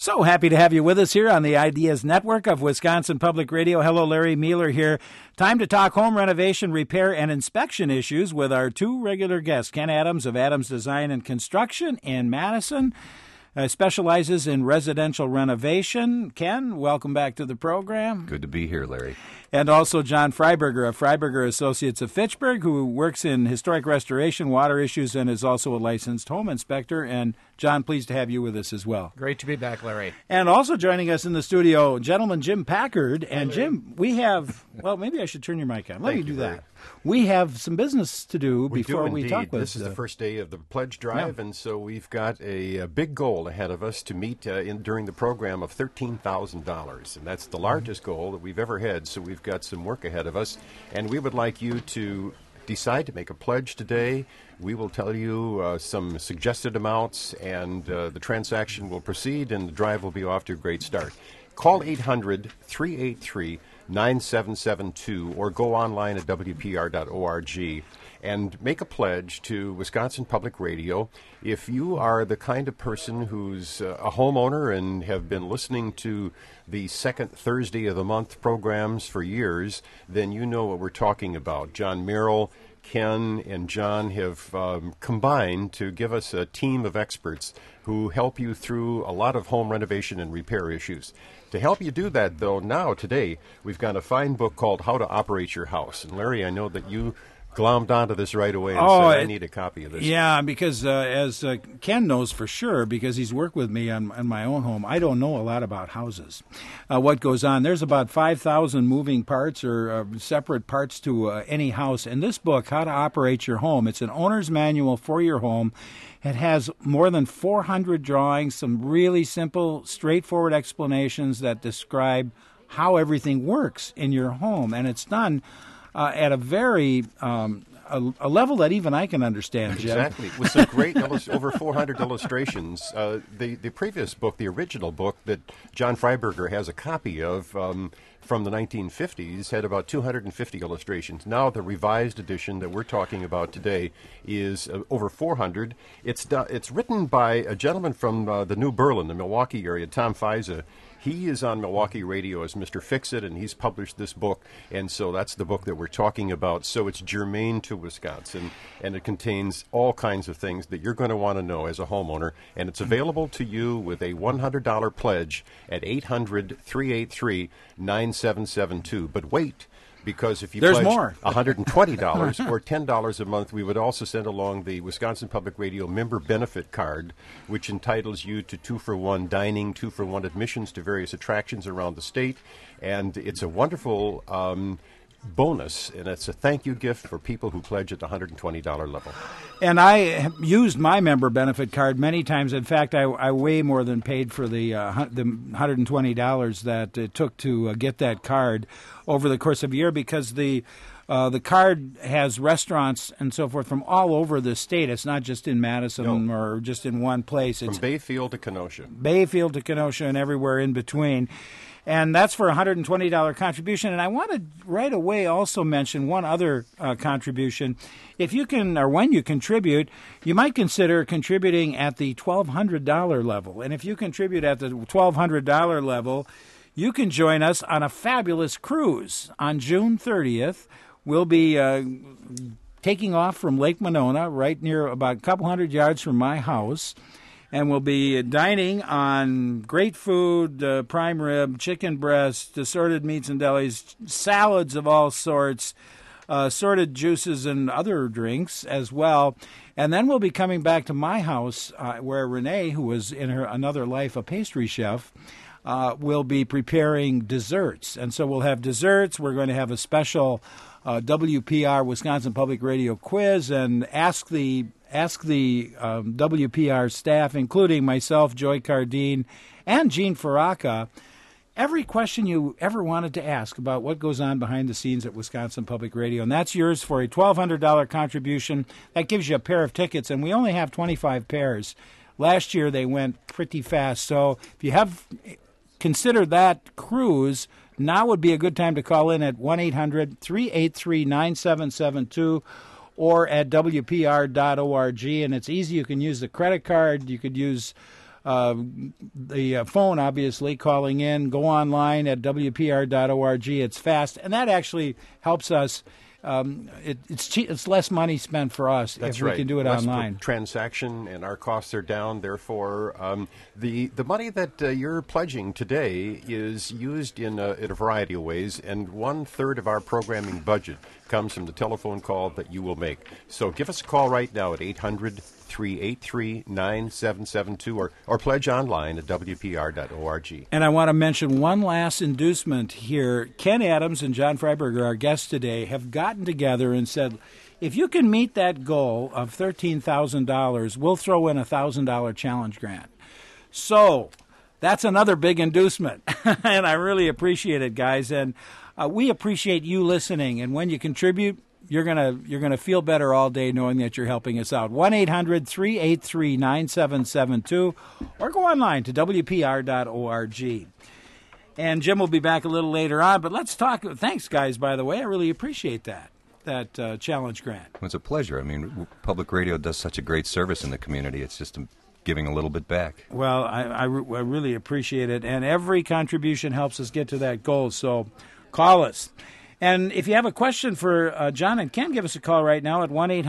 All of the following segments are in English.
So happy to have you with us here on the Ideas Network of Wisconsin Public Radio. Hello, Larry Mueller here. Time to talk home renovation, repair, and inspection issues with our two regular guests. Ken Adams of Adams Design and Construction in Madison. Specializes in residential renovation. Ken, welcome back to the program. Good to be here, Larry. And also John Freiberger of Freiberger Associates of Fitchburg, who works in historic restoration, water issues, and is also a licensed home inspector. And John, pleased to have you with us as well. Great to be back, Larry. And also joining us in the studio, gentleman Jim Packard. And Jim, we have, well, maybe I should turn your mic on. Let me do that. We have some business to do before we talk with This is the first day of the pledge drive, and so we've got a big goal ahead of us to meet during the program of $13,000, and that's the largest goal that we've ever had, so we've got some work ahead of us, and we would like you to decide to make a pledge today. We will tell you some suggested amounts, and the transaction will proceed, and the drive will be off to a great start. Call 800-383-9772 or go online at WPR.org and make a pledge to Wisconsin Public Radio. If you are the kind of person who's a homeowner and have been listening to the second Thursday of the month programs for years, then you know what we're talking about. John Merrill, Ken, and John have combined to give us a team of experts who help you through a lot of home renovation and repair issues. To help you do that, though, today, we've got a fine book called How to Operate Your House. And, Larry, I know that you glommed onto this right away and said, I need a copy of this. Yeah, because as Ken knows for sure, because he's worked with me on my own home, I don't know a lot about houses. What goes on, there's about 5,000 moving parts or separate parts to any house. And this book, How to Operate Your Home, it's an owner's manual for your home. It has more than 400 drawings, some really simple, straightforward explanations that describe how everything works in your home. And it's done at a very a level that even I can understand, Jim. Exactly, with some great over 400 illustrations. The previous book, the original book that John Freiberger has a copy of from the 1950s, had about 250 illustrations. Now the revised edition that we're talking about today is over 400. It's written by a gentleman from the New Berlin, the Milwaukee area, Tom Fiza. He is on Milwaukee radio as Mr. Fix-It, and he's published this book, and so that's the book that we're talking about. So it's germane to Wisconsin, and it contains all kinds of things that you're going to want to know as a homeowner, and it's available to you with a $100 pledge at 800-383-9772. But wait, because if you There's pledge more. $120 or $10 a month, we would also send along the Wisconsin Public Radio member benefit card, which entitles you to 2-for-1 dining, 2-for-1 admissions to various attractions around the state. And it's a wonderful bonus, and it's a thank you gift for people who pledge at the $120 level. And I have used my member benefit card many times. In fact, I way more than paid for the $120 that it took to get that card over the course of a year, because the card has restaurants and so forth from all over the state. It's not just in Madison or just in one place. It's from Bayfield to Kenosha. Bayfield to Kenosha and everywhere in between. And that's for a $120 contribution. And I want to right away also mention one other contribution. If you can, or when you contribute, you might consider contributing at the $1,200 level. And if you contribute at the $1,200 level, you can join us on a fabulous cruise on June 30th. We'll be taking off from Lake Monona, right near about a couple hundred yards from my house. And we'll be dining on great food, prime rib, chicken breast, assorted meats and delis, salads of all sorts, assorted juices and other drinks as well. And then we'll be coming back to my house where Renee, who was in her another life a pastry chef, will be preparing desserts. And so we'll have desserts. We're going to have a special WPR Wisconsin Public Radio quiz and ask the WPR staff, including myself, Joy Cardine, and Gene Faraka, every question you ever wanted to ask about what goes on behind the scenes at Wisconsin Public Radio. And that's yours for a $1,200 contribution. That gives you a pair of tickets, and we only have 25 pairs. Last year they went pretty fast. So if you have considered that cruise, now would be a good time to call in at 1-800-383-9772. or at WPR.org, and it's easy. You can use the credit card. You could use the phone, obviously, calling in. Go online at WPR.org. It's fast, and that actually helps us. It's less money spent for us if we can do it online. Transaction, and our costs are down. Therefore, the money that you're pledging today is used in a variety of ways, and 1/3 of our programming budget comes from the telephone call that you will make. So give us a call right now at 800-383-9772 or pledge online at WPR.org. And I want to mention one last inducement here. Ken Adams and John Freiberger, our guests today, have gotten together and said, if you can meet that goal of $13,000, we'll throw in a $1,000 challenge grant. So that's another big inducement, and I really appreciate it, guys. And we appreciate you listening, and when you contribute, you're gonna feel better all day knowing that you're helping us out. 1-800-383-9772, or go online to WPR.org. And Jim will be back a little later on, but let's talk. Thanks, guys, by the way. I really appreciate that challenge grant. Well, it's a pleasure. I mean, public radio does such a great service in the community. It's just giving a little bit back. Well, I really appreciate it, and every contribution helps us get to that goal, so call us. And if you have a question for John and Ken, give us a call right now at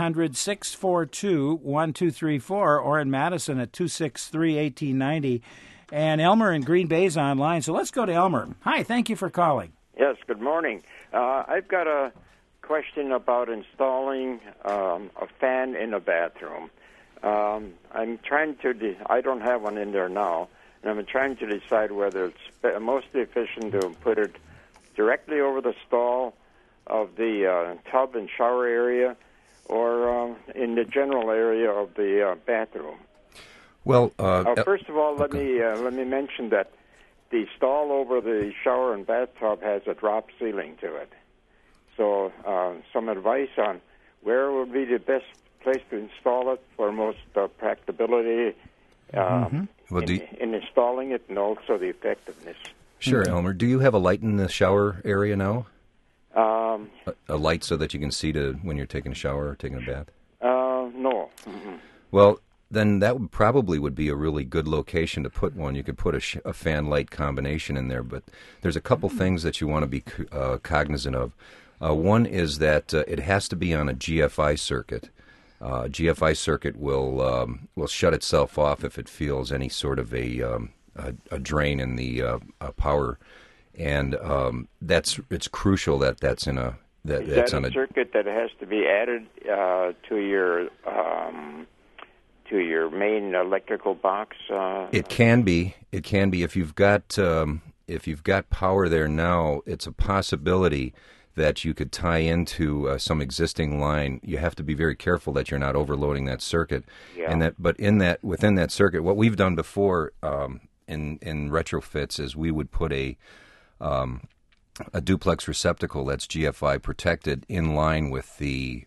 1-800-642-1234, or in Madison at 263-1890. And Elmer in Green Bay is online, so let's go to Elmer. Hi, thank you for calling. Yes, good morning. I've got a question about installing a fan in a bathroom. I'm trying to, I don't have one in there now, and I'm trying to decide whether it's most efficient to put it directly over the stall of the tub and shower area, or in the general area of the bathroom. Well, first of all, let me mention that the stall over the shower and bathtub has a drop ceiling to it. So, some advice on where would be the best place to install it for most practicability in installing it, and also the effectiveness. Sure, Elmer. Do you have a light in the shower area now? A light so that you can see when you're taking a shower or taking a bath? No. Mm-hmm. Well, then that would be a really good location to put one. You could put a fan light combination in there, but there's a couple things that you want to be cognizant of. One is that it has to be on a GFI circuit. GFI circuit will shut itself off if it feels any sort of a drain in the power, and it's crucial that that's in a that's on a circuit that has to be added to your main electrical box. It can be if you've got power there now. It's a possibility that you could tie into some existing line. You have to be very careful that you're not overloading that circuit. Yeah. And within that circuit, what we've done before in retrofits is we would put a duplex receptacle that's GFI protected in line with the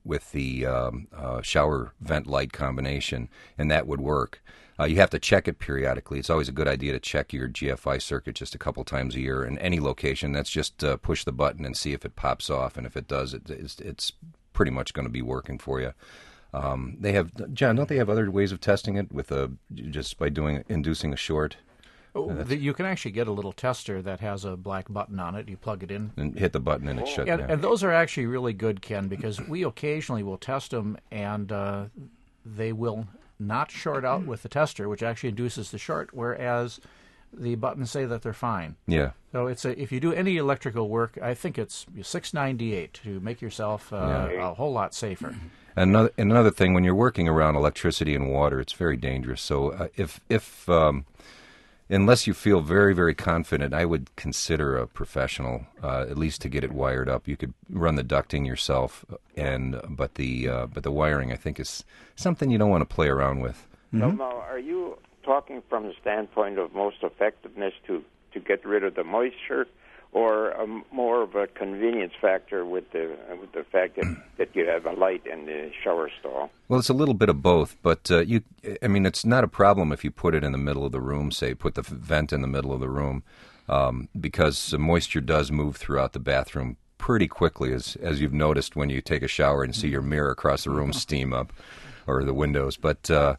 shower vent light combination, and that would work. You have to check it periodically. It's always a good idea to check your GFI circuit just a couple times a year in any location. That's just push the button and see if it pops off, and if it does, it's pretty much going to be working for you. They have, John, don't they have other ways of testing it with just by inducing a short? You can actually get a little tester that has a black button on it. You plug it in. And hit the button and it shuts down. And those are actually really good, Ken, because we occasionally will test them, and they will not short out with the tester, which actually induces the short, whereas the buttons say that they're fine. Yeah. So if you do any electrical work, I think it's $6.98 to make yourself a whole lot safer. Another thing, when you're working around electricity and water, it's very dangerous. So unless you feel very, very confident, I would consider a professional, at least to get it wired up. You could run the ducting yourself, but the wiring, I think, is something you don't want to play around with. Mm-hmm. Now, are you talking from the standpoint of most effectiveness to get rid of the moisture, or more of a convenience factor with the fact that you have a light in the shower stall? Well, it's a little bit of both, but it's not a problem if you put it in the middle of the room, say put the vent in the middle of the room, because moisture does move throughout the bathroom pretty quickly, as you've noticed when you take a shower and see your mirror across the room steam up, or the windows. But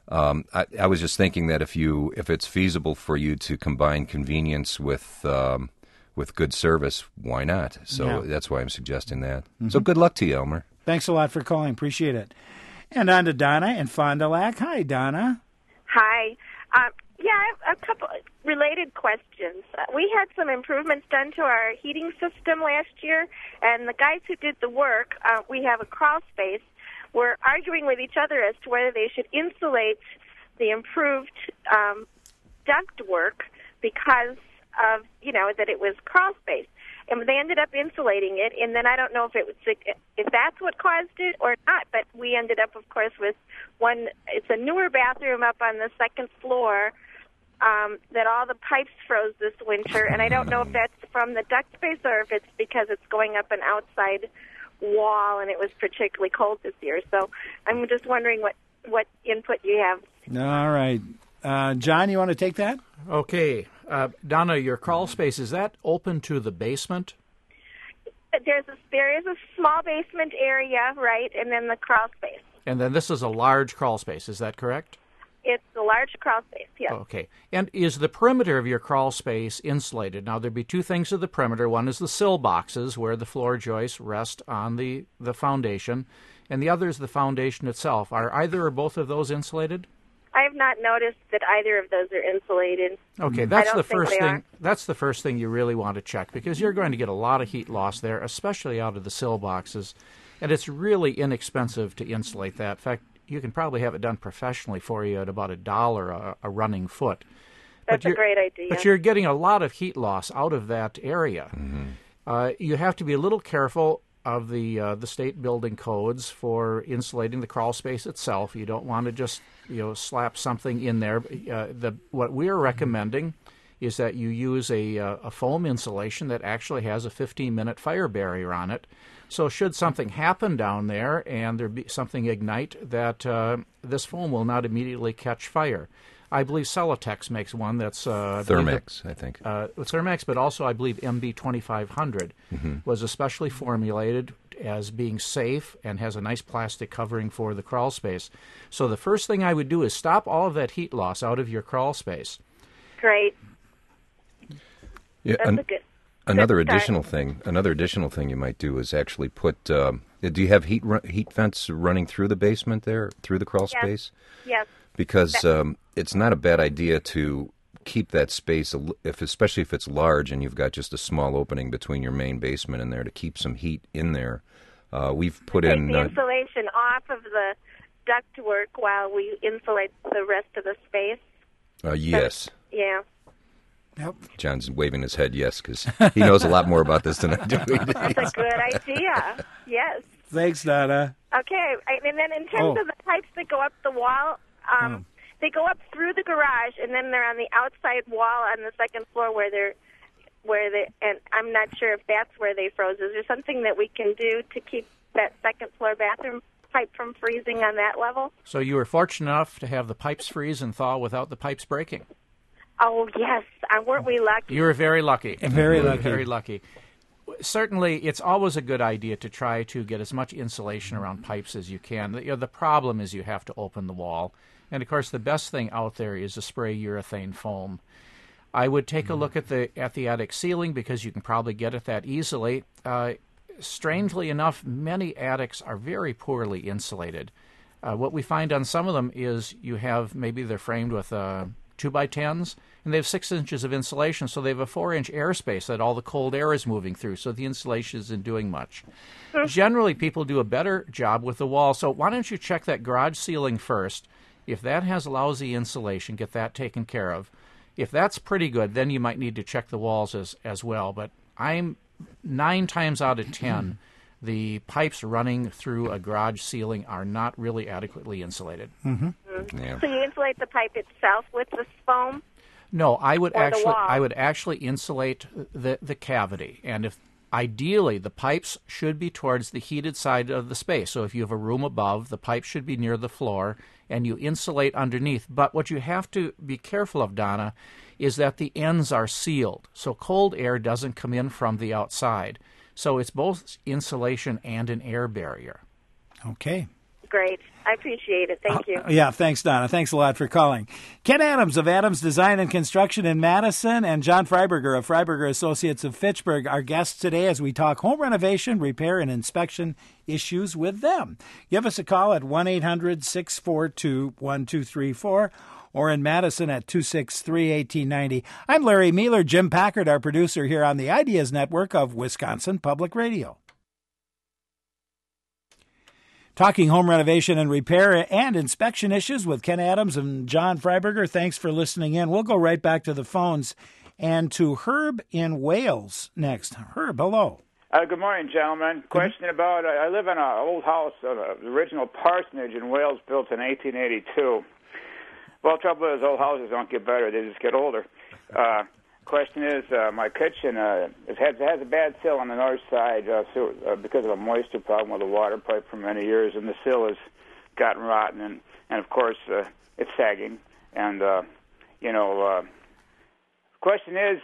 I was just thinking that if it's feasible for you to combine convenience with good service, why not? So that's why I'm suggesting that. Mm-hmm. So good luck to you, Elmer. Thanks a lot for calling. Appreciate it. And on to Donna in Fond du Lac. Hi, Donna. Hi. I have a couple related questions. We had some improvements done to our heating system last year, and the guys who did the work, we have a crawl space, were arguing with each other as to whether they should insulate the improved duct work because of, that it was crawl space. And they ended up insulating it, and then I don't know if that's what caused it or not, but we ended up, of course, with one. It's a newer bathroom up on the second floor that all the pipes froze this winter, and I don't know if that's from the duct space or if it's because it's going up an outside wall and it was particularly cold this year. So I'm just wondering what input you have. All right. John, you want to take that? Okay. Donna, your crawl space, is that open to the basement? There is a small basement area, right, and then the crawl space. And then this is a large crawl space, is that correct? It's a large crawl space, yes. Okay. And is the perimeter of your crawl space insulated? Now, there'd be two things to the perimeter. One is the sill boxes, where the floor joists rest on the foundation, and the other is the foundation itself. Are either or both of those insulated? I have not noticed that either of those are insulated. Okay, that's the first thing. That's the first thing you really want to check, because you're going to get a lot of heat loss there, especially out of the sill boxes, and it's really inexpensive to insulate that. In fact, you can probably have it done professionally for you at about $1 a running foot. That's a great idea. But you're getting a lot of heat loss out of that area. Mm-hmm. You have to be a little careful of the state building codes for insulating the crawl space itself. You don't want to just slap something in there. What we are recommending is that you use a foam insulation that actually has a 15-minute fire barrier on it. So should something happen down there and there be something ignite, that this foam will not immediately catch fire. I believe Celotex makes one that's... Thermex, I think. Thermex, but also I believe MB 2500 was especially formulated as being safe and has a nice plastic covering for the crawl space. So the first thing I would do is stop all of that heat loss out of your crawl space. Great. Yeah, another additional thing you might do is actually put... do you have heat vents running through the basement there, through the crawl space? Yes. Because it's not a bad idea to keep that space, especially if it's large and you've got just a small opening between your main basement and there, to keep some heat in there. We've put in the insulation off of the ductwork while we insulate the rest of the space. Yes. Yeah. Yep. John's waving his head yes, because he knows a lot more about this than I do. That's a good idea. Yes. Thanks, Donna. Okay, and then in terms of the pipes that go up the wall, they go up through the garage, and then they're on the outside wall on the second floor and I'm not sure if that's where they froze. Is there something that we can do to keep that second floor bathroom pipe from freezing on that level? So you were fortunate enough to have the pipes freeze and thaw without the pipes breaking. Oh, yes. Weren't we lucky? You were very lucky. Very lucky. Very lucky. Certainly, it's always a good idea to try to get as much insulation around pipes as you can. The problem is you have to open the wall. And, of course, the best thing out there is to spray urethane foam. I would take a look at the attic ceiling, because you can probably get at that easily. Strangely enough, many attics are very poorly insulated. What we find on some of them is maybe they're framed with 2x10s, and they have 6 inches of insulation, so they have a 4-inch airspace that all the cold air is moving through, so the insulation isn't doing much. Generally, people do a better job with the wall, so why don't you check that garage ceiling first? If that has lousy insulation, get that taken care of. If that's pretty good, then you might need to check the walls as well, but I'm 9 times out of 10, the pipes running through a garage ceiling are not really adequately insulated. Mm-hmm. Yeah. So you insulate the pipe itself with the foam? No, I would actually insulate the cavity, and ideally the pipes should be towards the heated side of the space. So if you have a room above, the pipe should be near the floor, and you insulate underneath. But what you have to be careful of, Donna, is that the ends are sealed, so cold air doesn't come in from the outside. So it's both insulation and an air barrier. Okay. Great. I appreciate it. Thank you. Yeah, thanks, Donna. Thanks a lot for calling. Ken Adams of Adams Design and Construction in Madison and John Freiberger of Freiberger Associates of Fitchburg, our guests today as we talk home renovation, repair, and inspection issues with them. Give us a call at 1-800-642-1234 or in Madison at 263-1890. I'm Larry Mueller, Jim Packard, our producer here on the Ideas Network of Wisconsin Public Radio. Talking home renovation and repair and inspection issues with Ken Adams and John Freiberger. Thanks for listening in. We'll go right back to the phones and to Herb in Wales next. Herb, hello. Good morning, gentlemen. Question about, I live in an old house, the original parsonage in Wales, built in 1882. Well, the trouble is old houses don't get better, they just get older. Question is, my kitchen it has a bad sill on the north side because of a moisture problem with a water pipe for many years, and the sill has gotten rotten, and of course it's sagging. And question is,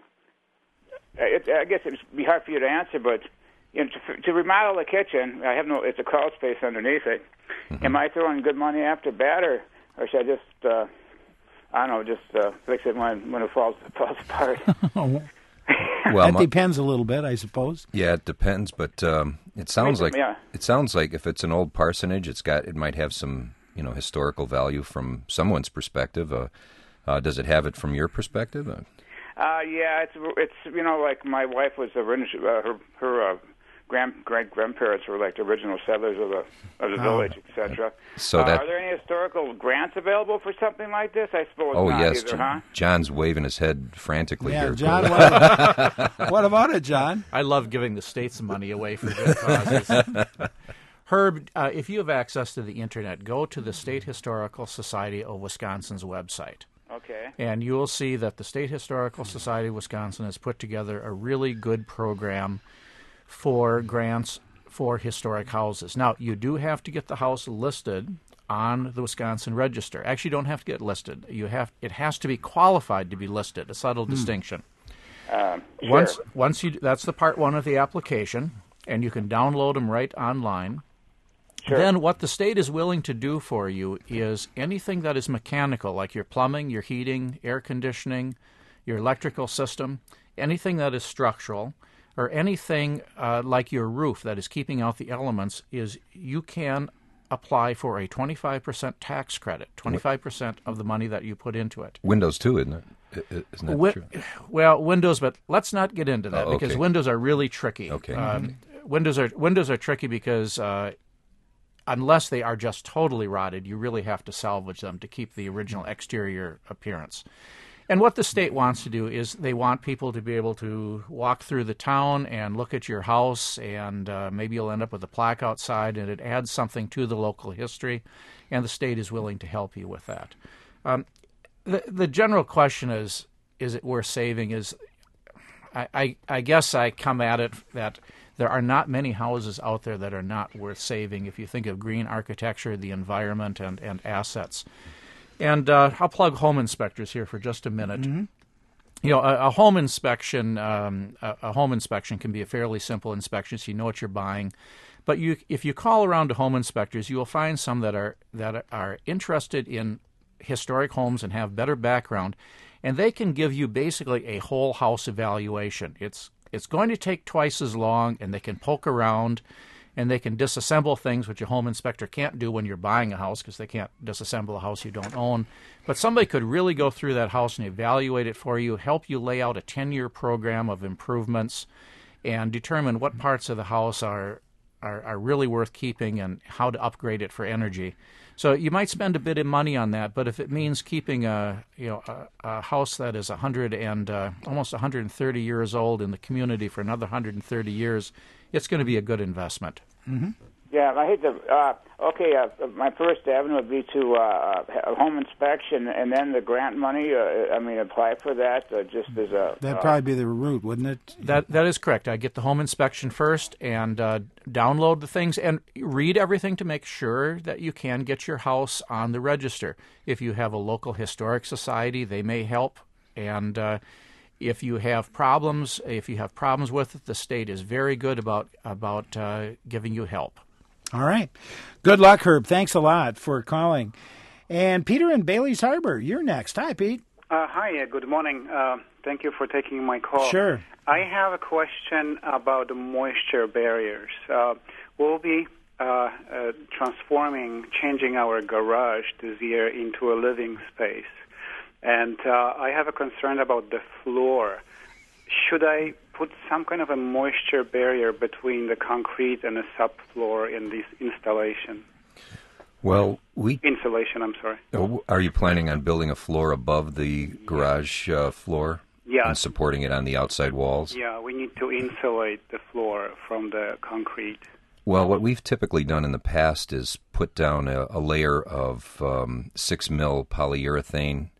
I guess it'd be hard for you to answer, but to remodel the kitchen, it's a crawl space underneath it. Mm-hmm. Am I throwing good money after bad, or should I just fix it when it falls apart? Well, that depends a little bit, I suppose. Yeah, it depends, but it sounds like if it's an old parsonage, it might have some historical value from someone's perspective. Does it have it from your perspective? Yeah, it's like my wife was her great-grandparents were like the original settlers of the village, etc. So are there any historical grants available for something like this? I suppose not yes. either, huh? John's waving his head frantically here. John, what about it, John? I love giving the state some money away for good causes. Herb, if you have access to the Internet, go to the State Historical Society of Wisconsin's website. Okay. And you will see that the State Historical Society of Wisconsin has put together a really good program for grants for historic houses. Now, you do have to get the house listed on the Wisconsin Register. Actually, you don't have to get listed. It has to be qualified to be listed, a subtle distinction. Sure. Once that's the part one of the application, and you can download them right online. Sure. Then what the state is willing to do for you is anything that is mechanical, like your plumbing, your heating, air conditioning, your electrical system, anything that is structural, or anything like your roof that is keeping out the elements, is you can apply for a 25% tax credit, 25% of the money that you put into it. Windows too, isn't it? Isn't that true? Well, Windows, but let's not get into that because Windows are really tricky. Okay. Windows are tricky because unless they are just totally rotted, you really have to salvage them to keep the original exterior appearance. And what the state wants to do is they want people to be able to walk through the town and look at your house, and maybe you'll end up with a plaque outside, and it adds something to the local history, and the state is willing to help you with that. The general question is it worth saving? I guess I come at it that there are not many houses out there that are not worth saving if you think of green architecture, the environment, and assets. And I'll plug home inspectors here for just a minute. Mm-hmm. A home inspection can be a fairly simple inspection, so you know what you're buying. But if you call around to home inspectors, you will find some that are interested in historic homes and have better background, and they can give you basically a whole house evaluation. It's going to take twice as long, and they can poke around, and they can disassemble things, which a home inspector can't do when you're buying a house because they can't disassemble a house you don't own. But somebody could really go through that house and evaluate it for you, help you lay out a 10-year program of improvements, and determine what parts of the house are really worth keeping and how to upgrade it for energy. So you might spend a bit of money on that, but if it means keeping a house that is 100 and almost 130 years old in the community for another 130 years, it's going to be a good investment. Mm-hmm. Yeah, I hate to. My first avenue would be to a home inspection, and then the grant money. Apply for that just as a. That'd probably be the route, wouldn't it? That is correct. I get the home inspection first and download the things and read everything to make sure that you can get your house on the register. If you have a local historic society, they may help, and if you have problems with it, the state is very good about giving you help. All right. Good luck, Herb. Thanks a lot for calling. And Peter in Bailey's Harbor, you're next. Hi, Pete. Hi, good morning. Thank you for taking my call. Sure. I have a question about the moisture barriers. We'll be changing our garage this year into a living space. And I have a concern about the floor. Should I put some kind of a moisture barrier between the concrete and the subfloor in this installation? Well, Insulation, I'm sorry. Are you planning on building a floor above the garage floor? Yeah. And supporting it on the outside walls? Yeah, we need to insulate the floor from the concrete. Well, what we've typically done in the past is put down a layer of 6 mil polyurethane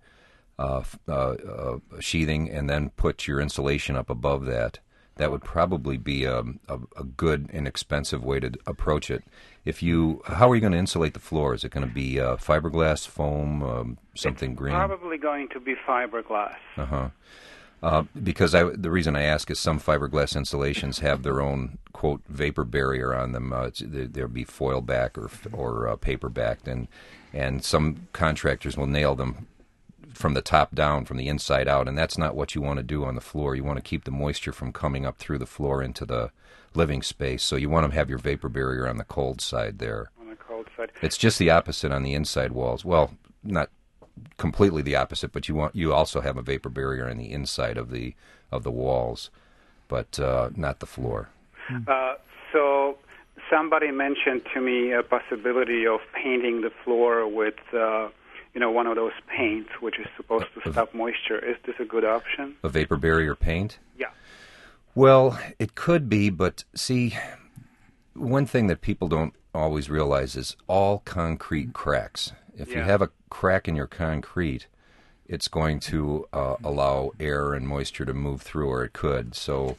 sheathing and then put your insulation up above that. That would probably be a good, inexpensive way to approach it. How are you going to insulate the floor? Is it going to be fiberglass, foam, something green? Probably going to be fiberglass. Because the reason I ask is some fiberglass insulations have their own, quote, vapor barrier on them. They'll be foil back or paper backed, and some contractors will nail them from the top down, from the inside out, and that's not what you want to do on the floor. You want to keep the moisture from coming up through the floor into the living space, so you want to have your vapor barrier on the cold side there. On the cold side. It's just the opposite on the inside walls. Well, not completely the opposite, but you also have a vapor barrier on the inside of the walls, but not the floor. So somebody mentioned to me a possibility of painting the floor with one of those paints which is supposed to stop moisture. Is this a good option? A vapor barrier paint? Yeah. Well, it could be, but see, one thing that people don't always realize is all concrete cracks. If you have a crack in your concrete, it's going to allow air and moisture to move through, or it could. So,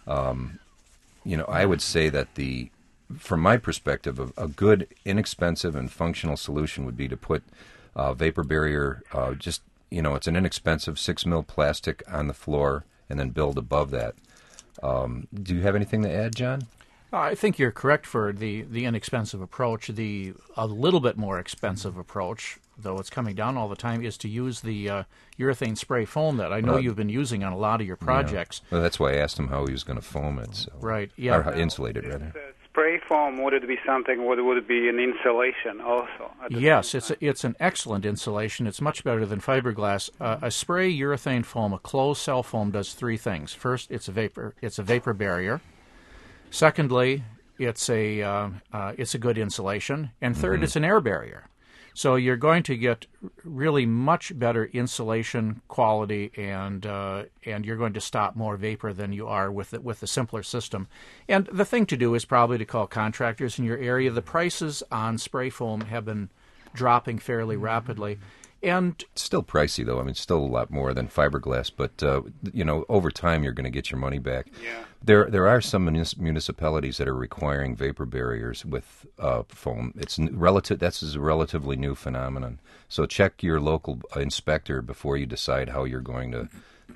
I would say that from my perspective, a good, inexpensive, and functional solution would be to put vapor barrier, it's an inexpensive 6 mil plastic on the floor, and then build above that. Do you have anything to add, John? I think you're correct for the inexpensive approach. A little bit more expensive approach, though it's coming down all the time, is to use the urethane spray foam that I know you've been using on a lot of your projects. Yeah. Well, that's why I asked him how he was going to foam it. So. Right, yeah. Or how insulate it, rather. Spray foam, would it be something, would it be an insulation also? Yes, it's an excellent insulation. It's much better than fiberglass. A spray urethane foam, a closed cell foam, does three things. First, it's a vapor barrier. Secondly, it's a good insulation. And third, it's an air barrier. So you're going to get really much better insulation quality, and you're going to stop more vapor than you are with the simpler system. And the thing to do is probably to call contractors in your area. The prices on spray foam have been dropping fairly rapidly. And it's still pricey, though. I mean, it's still a lot more than fiberglass, but over time you're going to get your money back. Yeah. There are some municipalities that are requiring vapor barriers with foam. That's a relatively new phenomenon. So check your local inspector before you decide how you're going to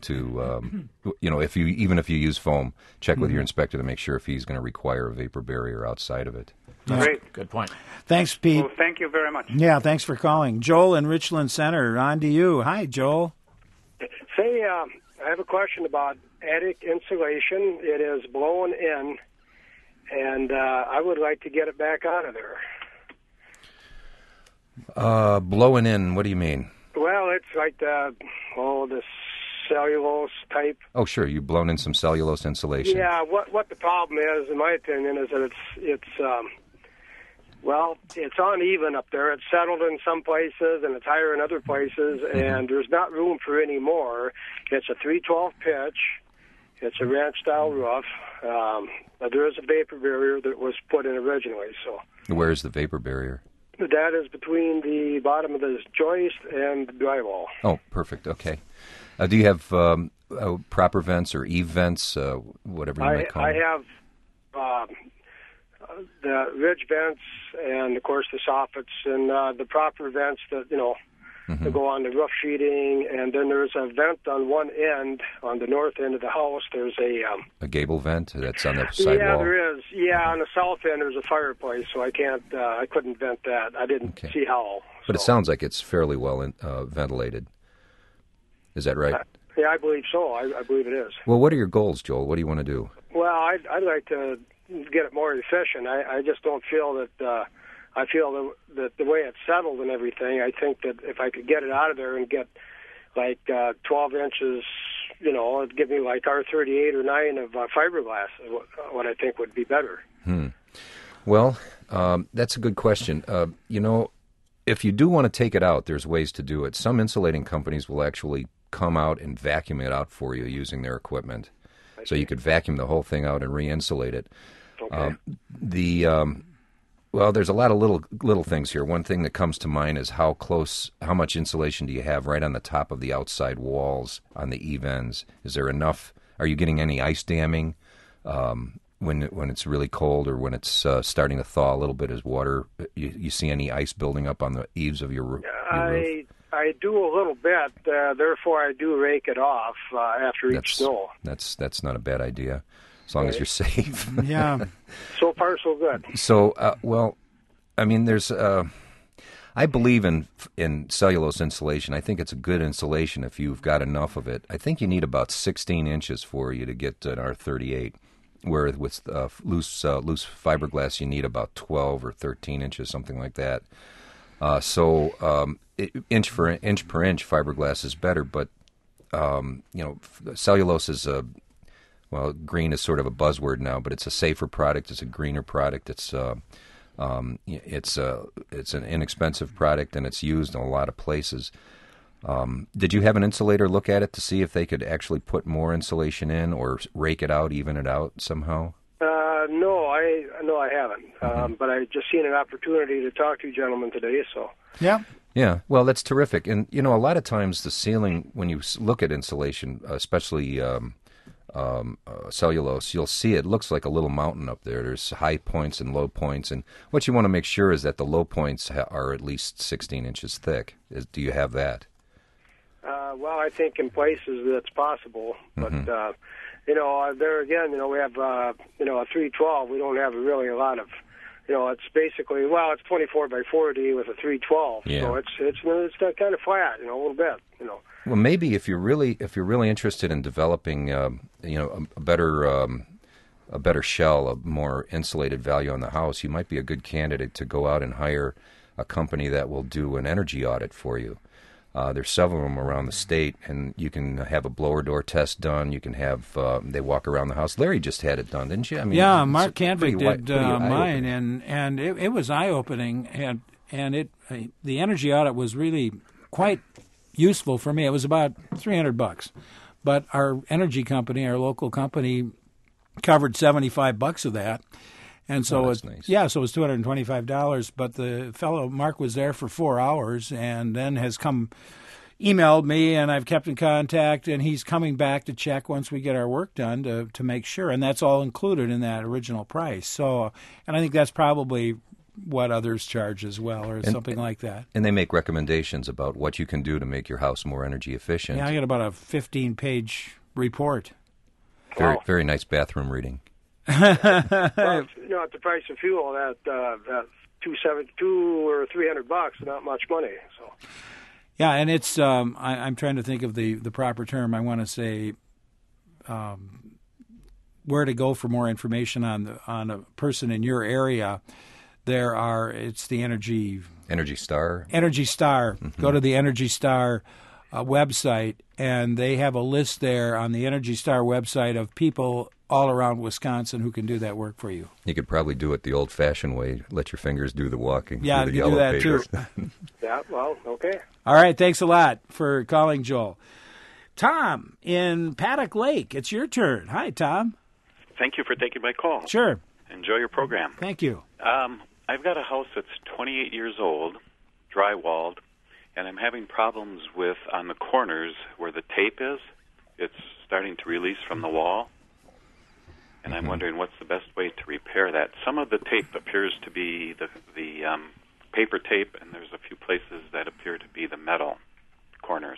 if you use foam, check with your inspector to make sure if he's going to require a vapor barrier outside of it. Great. Good point. Thanks, Pete. Well, thank you very much. Yeah, thanks for calling. Joel in Richland Center, on to you. Hi, Joel. Say, I have a question about attic insulation. It is blown in, and I would like to get it back out of there. Blowing in, what do you mean? Well, it's like the cellulose type. Oh, sure. You've blown in some cellulose insulation. Yeah, what the problem is, in my opinion, is that it's uneven up there. It's settled in some places, and it's higher in other places, and there's not room for any more. It's a 3/12 pitch. It's a ranch-style roof. But there is a vapor barrier that was put in originally. So where is the vapor barrier? That is between the bottom of the joist and the drywall. Oh, perfect. Okay. Do you have proper vents or eave vents, whatever you might call them? I have the ridge vents and, of course, the soffits and the proper vents that, to go on the roof sheeting, and then there's a vent on one end, on the north end of the house. There's a gable vent that's on the side yeah, wall. there is. Yeah, on the south end there's a fireplace, so I couldn't vent that. I didn't see how. But it sounds like it's fairly well ventilated. Is that right? Yeah, I believe so. I believe it is. Well, what are your goals, Joel? What do you want to do? Well, I'd like to get it more efficient. I just don't feel that. I feel that the way it's settled and everything, I think that if I could get it out of there and get like 12 inches, it'd give me like R38 or 9 of fiberglass, what I think would be better. Well, that's a good question. If you do want to take it out, there's ways to do it. Some insulating companies will actually come out and vacuum it out for you using their equipment. So you could vacuum the whole thing out and re-insulate it. Okay. Well, there's a lot of little things here. One thing that comes to mind is how much insulation do you have right on the top of the outside walls on the eave ends? Is there enough? Are you getting any ice damming when it's really cold, or when it's starting to thaw a little bit as water? You see any ice building up on the eaves of your roof? I do a little bit. Therefore, I do rake it off after each snow. That's not a bad idea, as long as you're safe. Yeah. So far, so good. So, there's. I believe in cellulose insulation. I think it's a good insulation if you've got enough of it. I think you need about 16 inches for you to get an R38, where with loose fiberglass you need about 12 or 13 inches, something like that. Inch per inch, fiberglass is better, but cellulose is green is sort of a buzzword now, but it's a safer product. It's a greener product. It's an inexpensive product, and it's used in a lot of places. Did you have an insulator look at it to see if they could actually put more insulation in, or rake it out, even it out somehow? No, I haven't. But I just seen an opportunity to talk to you gentlemen today, so. Yeah. Yeah, well, that's terrific. And, a lot of times the ceiling, when you look at insulation, especially cellulose, you'll see it looks like a little mountain up there. There's high points and low points. And what you want to make sure is that the low points are at least 16 inches thick. Do you have that? Well, I think in places that's possible. But, there again, we have, a 312. We don't have really a lot of... it's basically, it's 24 by 40 with a 312. Yeah. So it's kind of flat, a little bit, Well, maybe if you're really interested in developing, a better shell, a more insulated value on the house, you might be a good candidate to go out and hire a company that will do an energy audit for you. There's several of them around the state, and you can have a blower door test done. You can have they walk around the house. Larry just had it done, didn't you? Yeah, Mark Canvick did mine, and it was eye-opening, and the energy audit was really quite useful for me. It was about $300, but our energy company, our local company, covered $75 of that. And so that's nice. So it was $225. But the fellow Mark was there for 4 hours, and then has emailed me, and I've kept in contact, and he's coming back to check once we get our work done to make sure, and that's all included in that original price. So, and I think that's probably what others charge as well, or something like that. And they make recommendations about what you can do to make your house more energy efficient. Yeah, I got about a 15-page report. Very, very nice bathroom reading. Well, at the price of fuel, that $272 or $300, not much money. So. Yeah, and it's I'm trying to think of the proper term. I want to say where to go for more information on a person in your area. It's the Energy Star. Energy Star. Mm-hmm. Go to the Energy Star website, and they have a list there on the Energy Star website of people all around Wisconsin who can do that work for you. You could probably do it the old-fashioned way. Let your fingers do the walking. Yeah, you can do that too. Yeah, well, okay. All right, thanks a lot for calling, Joel. Tom in Paddock Lake, it's your turn. Hi, Tom. Thank you for taking my call. Sure. Enjoy your program. Thank you. I've got a house that's 28 years old, drywalled, and I'm having problems with, on the corners where the tape is, it's starting to release from the wall. And I'm wondering what's the best way to repair that. Some of the tape appears to be the paper tape, and there's a few places that appear to be the metal corners.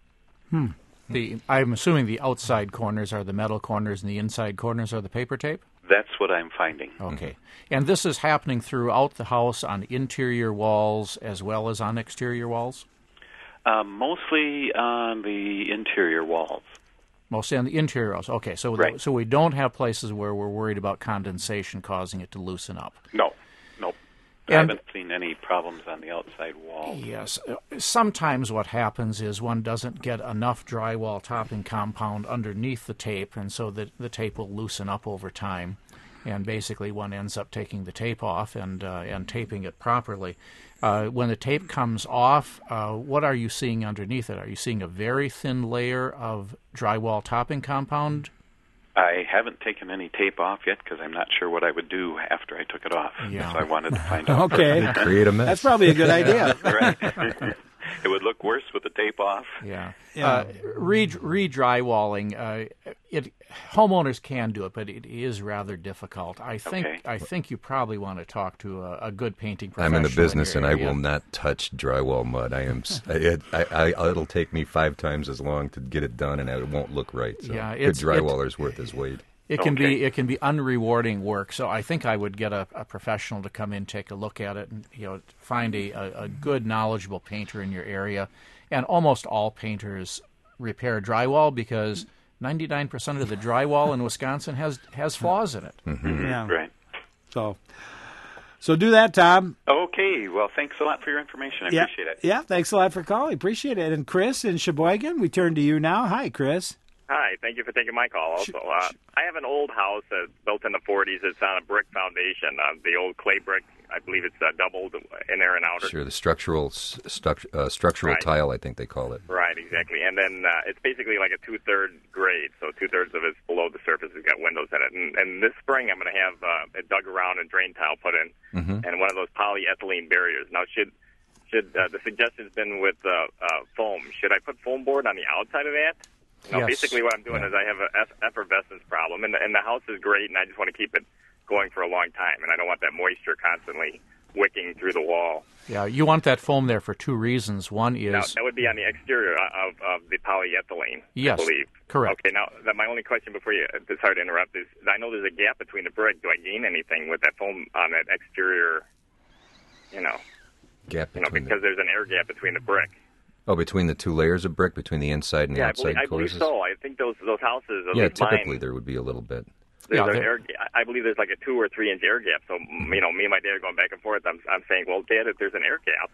I'm assuming the outside corners are the metal corners and the inside corners are the paper tape? That's what I'm finding. Okay. And this is happening throughout the house on interior walls as well as on exterior walls? Mostly on the interior walls. Mostly on the interior walls. Okay, so Right. so we don't have places where we're worried about condensation causing it to loosen up. No. I And- haven't seen any problems on the outside wall. Yes. Sometimes what happens is one doesn't get enough drywall topping compound underneath the tape, and so the tape will loosen up over time. And basically one ends up taking the tape off and taping it properly. When the tape comes off, what are you seeing underneath it? Are you seeing a very thin layer of drywall topping compound? I haven't taken any tape off yet because I'm not sure what I would do after I took it off. Yeah. So I wanted to find out. Okay. Create a mess. That's probably a good idea. Right. It would look worse with the tape off. Yeah. Yeah. Re-drywalling, homeowners can do it, but it is rather difficult. I think you probably want to talk to a good painting professional. I'm in the business, your and I area. will not touch drywall mud. It'll take me 5 times as long to get it done, and it won't look right. So Yeah, good drywaller's worth his weight. It can Okay. be unrewarding work. So I think I would get a professional to come in, take a look at it, and find a good knowledgeable painter in your area. And almost all painters repair drywall because 99% of the drywall in Wisconsin has flaws in it. Yeah. Right. So do that, Tom. Okay. Well, thanks a lot for your information. I appreciate it. Yeah, thanks a lot for calling. Appreciate it. And Chris in Sheboygan, we turn to you now. Hi, Chris. Hi, thank you for taking my call also. I have an old house built in the 40s. It's on a brick foundation, the old clay brick. I believe it's doubled inner and outer. Sure, the structural Right. tile, I think they call it. Right, exactly. And then it's basically like a 2/3 grade, so 2/3 of it's below the surface. It's got windows in it. And this spring I'm going to have it dug around and drain tile put in, and one of those polyethylene barriers. Now, should the suggestion's been with foam, should I put foam board on the outside of that? Yes. Basically what I'm doing is I have an effervescence problem, and the house is great, and I just want to keep it going for a long time, and I don't want that moisture constantly wicking through the wall. Yeah, you want that foam there for 2 reasons. One is... Now, that would be on the exterior of the polyethylene, Yes, I believe. correct. Okay, now, my only question before you, sorry to interrupt, is I know there's a gap between the brick. Do I gain anything with that foam on that exterior, Gap between because there's an air gap between the brick? between the 2 layers of brick, between the inside and the Yeah, outside I believe courses? so. I think those houses, at Yeah, least mine, typically there would be a little bit. There's Yeah, an I believe there's like a 2 or 3 inch air gap. So, me and my dad are going back and forth. I'm saying, well, Dad, if there's an air gap,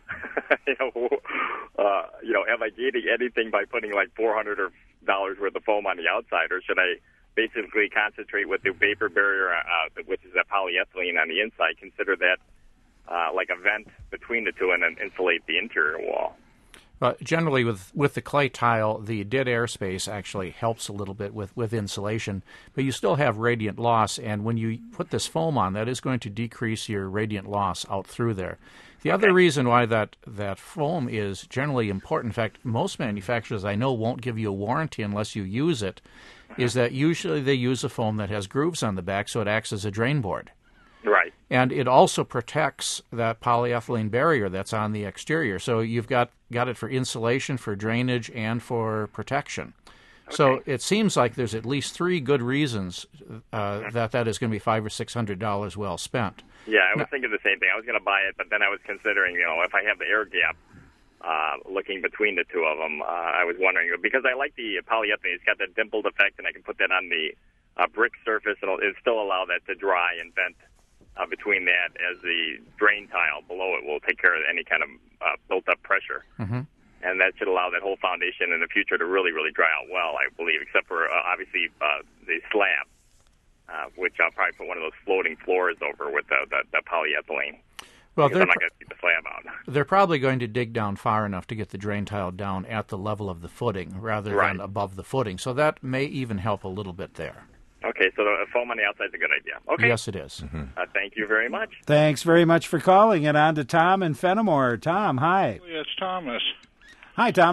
am I gaining anything by putting like $400 worth of foam on the outside, or should I basically concentrate with the vapor barrier, which is a polyethylene on the inside? Consider that like a vent between the two, and then insulate the interior wall. Generally, with the clay tile, the dead airspace actually helps a little bit with insulation, but you still have radiant loss, and when you put this foam on, that is going to decrease your radiant loss out through there. The other reason why that foam is generally important, in fact, most manufacturers I know won't give you a warranty unless you use it, is that usually they use a foam that has grooves on the back, so it acts as a drain board. Right. And it also protects that polyethylene barrier that's on the exterior. So you've got it for insulation, for drainage, and for protection. Okay. So it seems like there's at least 3 good reasons that is going to be $500 or $600 well spent. Yeah, I was thinking the same thing. I was going to buy it, but then I was considering, if I have the air gap looking between the two of them, I was wondering, because I like the polyethylene. It's got that dimpled effect, and I can put that on the brick surface. It'll still allow that to dry and vent between that, as the drain tile below it will take care of any kind of built-up pressure. Mm-hmm. And that should allow that whole foundation in the future to really, really dry out well, I believe, except for, obviously, the slab, which I'll probably put one of those floating floors over with the polyethylene. Well, I'm not going to keep the slab out. They're probably going to dig down far enough to get the drain tile down at the level of the footing rather than above the footing. So that may even help a little bit there. Okay, so the foam on the outside is a good idea. Okay. Yes, it is. Mm-hmm. Thank you very much. Thanks very much for calling. And on to Tom in Fenimore. Tom, hi. It's Thomas. Hi, Thomas.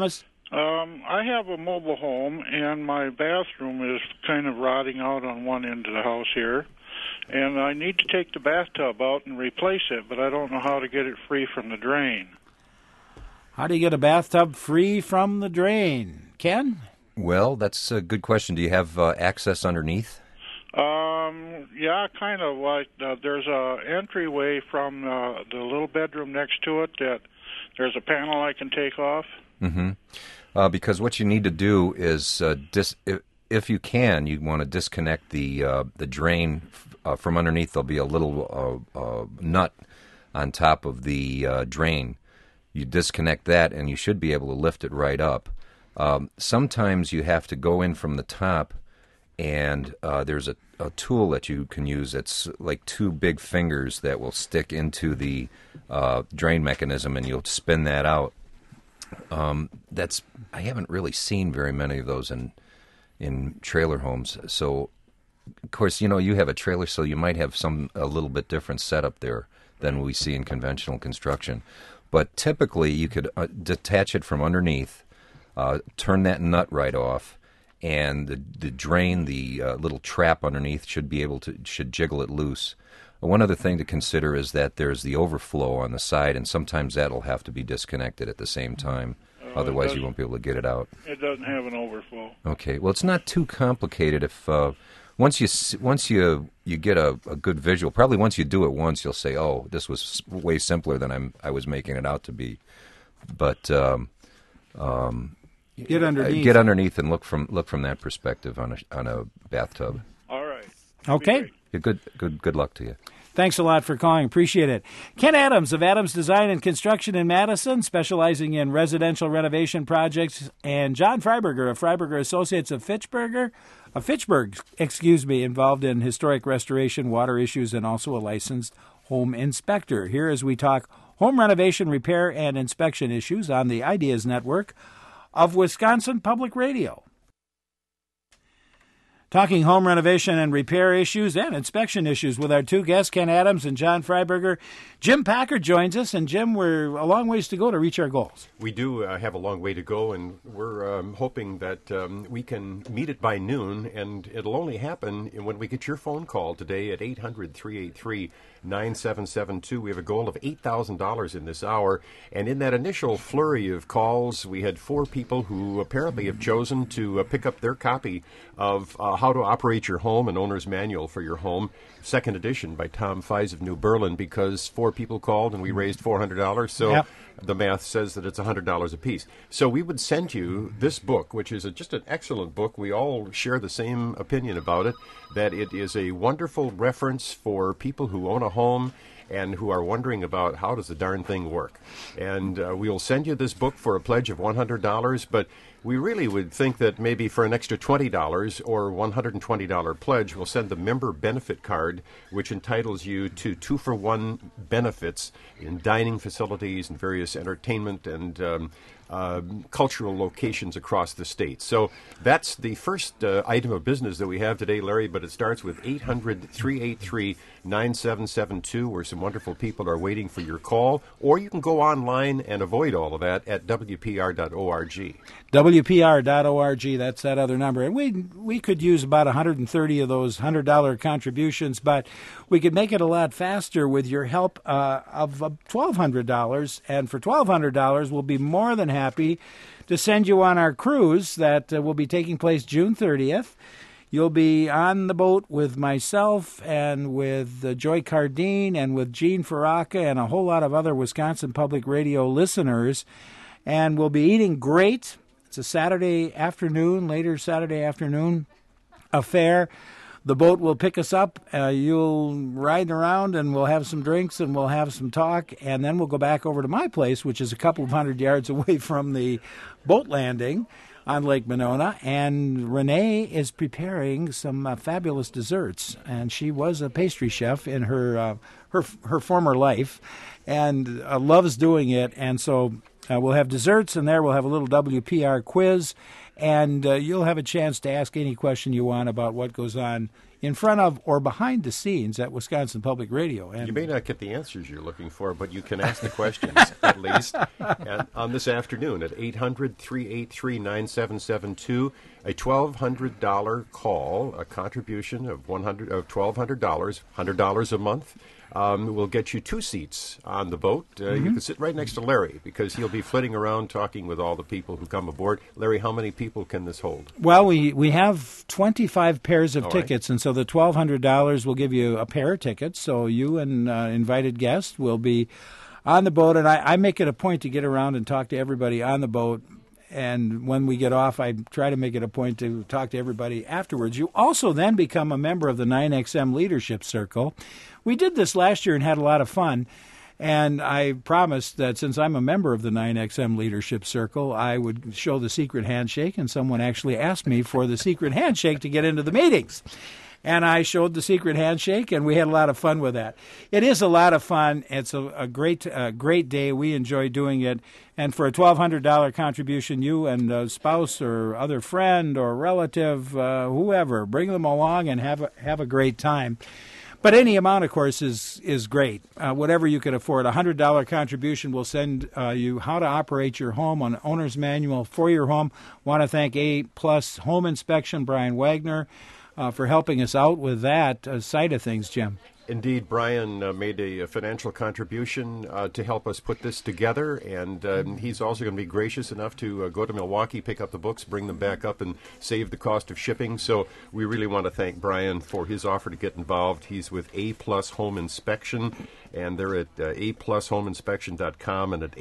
I have a mobile home, and my bathroom is kind of rotting out on one end of the house here. And I need to take the bathtub out and replace it, but I don't know how to get it free from the drain. How do you get a bathtub free from the drain? Ken? Well, that's a good question. Do you have access underneath? Yeah, kind of. Like there's a entryway from the little bedroom next to it that there's a panel I can take off. Mm-hmm. Because what you need to do is, if you can, you want to disconnect the drain from underneath. There'll be a little nut on top of the drain. You disconnect that, and you should be able to lift it right up. Sometimes you have to go in from the top, and there's a tool that you can use. It's like two big fingers that will stick into the drain mechanism, and you'll spin that out. I haven't really seen very many of those in trailer homes. So, of course, you have a trailer, so you might have a little bit different setup there than we see in conventional construction. But typically, you could detach it from underneath, turn that nut right off, and the drain, the little trap underneath, should jiggle it loose. One other thing to consider is that there's the overflow on the side, and sometimes that'll have to be disconnected at the same time. Otherwise, you won't be able to get it out. It doesn't have an overflow. Okay. Well, it's not too complicated. If once you get a good visual, probably once you do it once, you'll say, "Oh, this was way simpler than I was making it out to be." But get underneath and look from that perspective on a bathtub. All right. Okay. Good luck to you. Thanks a lot for calling. Appreciate it. Ken Adams of Adams Design and Construction in Madison, specializing in residential renovation projects, and John Freiberger of Freiberger Associates of Fitchburg, involved in historic restoration, water issues, and also a licensed home inspector. Here as we talk home renovation, repair, and inspection issues on the Ideas Network of Wisconsin Public Radio. Talking home renovation and repair issues and inspection issues with our two guests, Ken Adams and John Freiberger. Jim Packard joins us, and Jim, we're a long ways to go to reach our goals. We do have a long way to go, and we're hoping that we can meet it by noon, and it'll only happen when we get your phone call today at 800-383-9772. We have a goal of $8,000 in this hour, and in that initial flurry of calls, we had 4 people who apparently have chosen to pick up their copy of How to Operate Your Home, an owner's manual for your home, second edition by Tom Fies of New Berlin, because 4 people called and we raised $400, so the math says that it's $100 apiece. So we would send you this book, which is just an excellent book. We all share the same opinion about it, that it is a wonderful reference for people who own a home and who are wondering about how does the darn thing work. And we'll send you this book for a pledge of $100, but we really would think that maybe for an extra $20 or $120 pledge, we'll send the member benefit card, which entitles you to 2-for-1 benefits in dining facilities and various entertainment and cultural locations across the state. So that's the first item of business that we have today, Larry, but it starts with 800-383-9772, where some wonderful people are waiting for your call, or you can go online and avoid all of that at WPR.org. WPR.org, that's that other number. And we could use about 130 of those $100 contributions, but we could make it a lot faster with your help of $1,200. And for $1,200, we'll be more than happy to send you on our cruise that will be taking place June 30th. You'll be on the boat with myself and with Joy Cardine and with Gene Faraka and a whole lot of other Wisconsin Public Radio listeners. And we'll be eating great. It's a later Saturday afternoon affair. The boat will pick us up. You'll ride around, and we'll have some drinks, and we'll have some talk, and then we'll go back over to my place, which is a couple of 100 yards away from the boat landing on Lake Monona. And Renee is preparing some fabulous desserts, and she was a pastry chef in her former life, and loves doing it. And so we'll have desserts, and there we'll have a little WPR quiz. And you'll have a chance to ask any question you want about what goes on in front of or behind the scenes at Wisconsin Public Radio. And you may not get the answers you're looking for, but you can ask the questions at least. And on this afternoon at 800-383-9772, a $1,200 call, a contribution of $1,200, $100 a month. Will get you 2 seats on the boat. You can sit right next to Larry because he'll be flitting around talking with all the people who come aboard. Larry, how many people can this hold? Well, we have 25 pairs of all tickets, and so the $1,200 will give you a pair of tickets. So you and invited guests will be on the boat, and I make it a point to get around and talk to everybody on the boat. And when we get off, I try to make it a point to talk to everybody afterwards. You also then become a member of the 9XM Leadership Circle. We did this last year and had a lot of fun. And I promised that since I'm a member of the 9XM Leadership Circle, I would show the secret handshake. And someone actually asked me for the secret handshake to get into the meetings. And I showed the secret handshake, and we had a lot of fun with that. It is a lot of fun. It's a great day. We enjoy doing it. And for a $1,200 contribution, you and a spouse or other friend or relative, whoever, bring them along and have a great time. But any amount, of course, is great. Whatever you can afford. A $100 contribution will send you how to operate your home, an owner's manual for your home. Want to thank A-Plus Home Inspection, Brian Wagner, for helping us out with that side of things, Jim. Indeed, Brian made a financial contribution to help us put this together, and he's also going to be gracious enough to go to Milwaukee, pick up the books, bring them back up, and save the cost of shipping. So we really want to thank Brian for his offer to get involved. He's with A-Plus Home Inspection, and they're at aplushomeinspection.com and at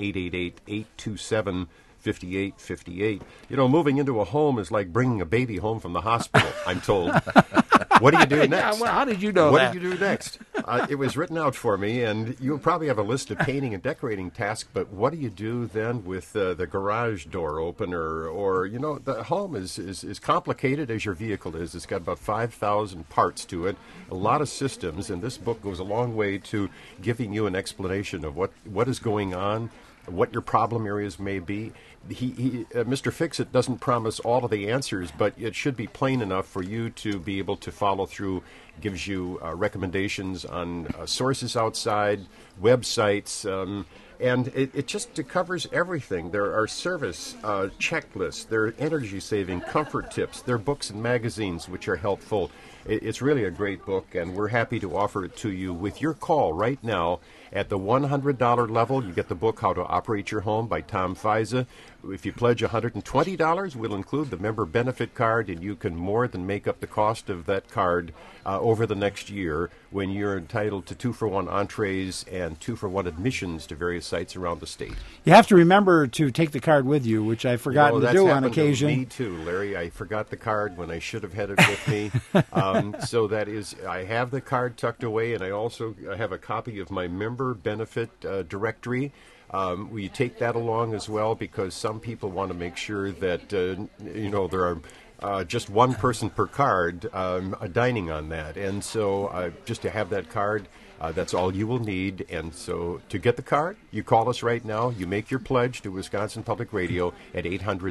888-827-5858. You know, moving into a home is like bringing a baby home from the hospital, I'm told. What do you do next? Well, how did you know what that? What did you do next? It was written out for me, and you'll probably have a list of painting and decorating tasks, but what do you do then with the garage door opener? Or, you know, the home is complicated as your vehicle is. It's got about 5,000 parts to it, a lot of systems, and this book goes a long way to giving you an explanation of what is going on, what your problem areas may be. Mr. Fix-It doesn't promise all of the answers, but it should be plain enough for you to be able to follow through. Gives you recommendations on sources outside, websites, and it just covers everything. There are service checklists, there are energy-saving comfort tips, there are books and magazines which are helpful. It's really a great book, and we're happy to offer it to you with your call right now. At the $100 level, you get the book, How to Operate Your Home by Tom Fiza. If you pledge $120, we'll include the member benefit card, and you can more than make up the cost of that card over the next year when you're entitled to 2-for-1 entrees and 2-for-1 admissions to various sites around the state. You have to remember to take the card with you, which I've forgotten to do on occasion. To me too, Larry. I forgot the card when I should have had it with me. So that is, I have the card tucked away, and I also have a copy of my member benefit directory. We take that along as well because some people want to make sure that there are just one person per card dining on that, and so just to have that card, that's all you will need. And so to get the card, you call us right now. You make your pledge to Wisconsin Public Radio at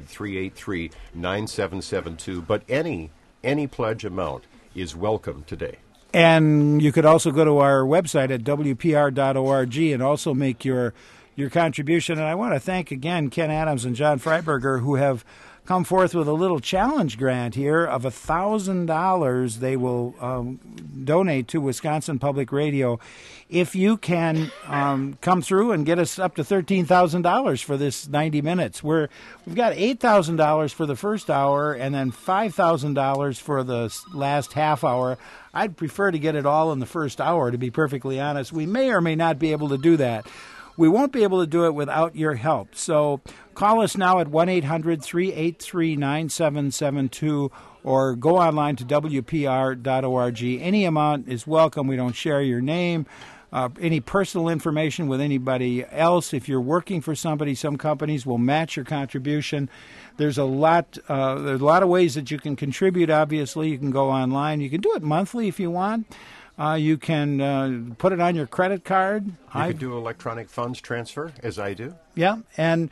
800-383-9772. But any pledge amount is welcome today. And you could also go to our website at WPR.org and also make your contribution. And I want to thank again Ken Adams and John Freiberger, who have come forth with a little challenge grant here of $1,000 they will donate to Wisconsin Public Radio. If you can come through and get us up to $13,000 for this 90 minutes. We've got $8,000 for the first hour and then $5,000 for the last half hour. I'd prefer to get it all in the first hour, to be perfectly honest. We may or may not be able to do that. We won't be able to do it without your help. So call us now at 1-800-383-9772 or go online to WPR.org. Any amount is welcome. We don't share your name, any personal information with anybody else. If you're working for somebody, some companies will match your contribution. There's a lot of ways that you can contribute, obviously. You can go online. You can do it monthly if you want. You can put it on your credit card. You could do electronic funds transfer, as I do. Yeah, and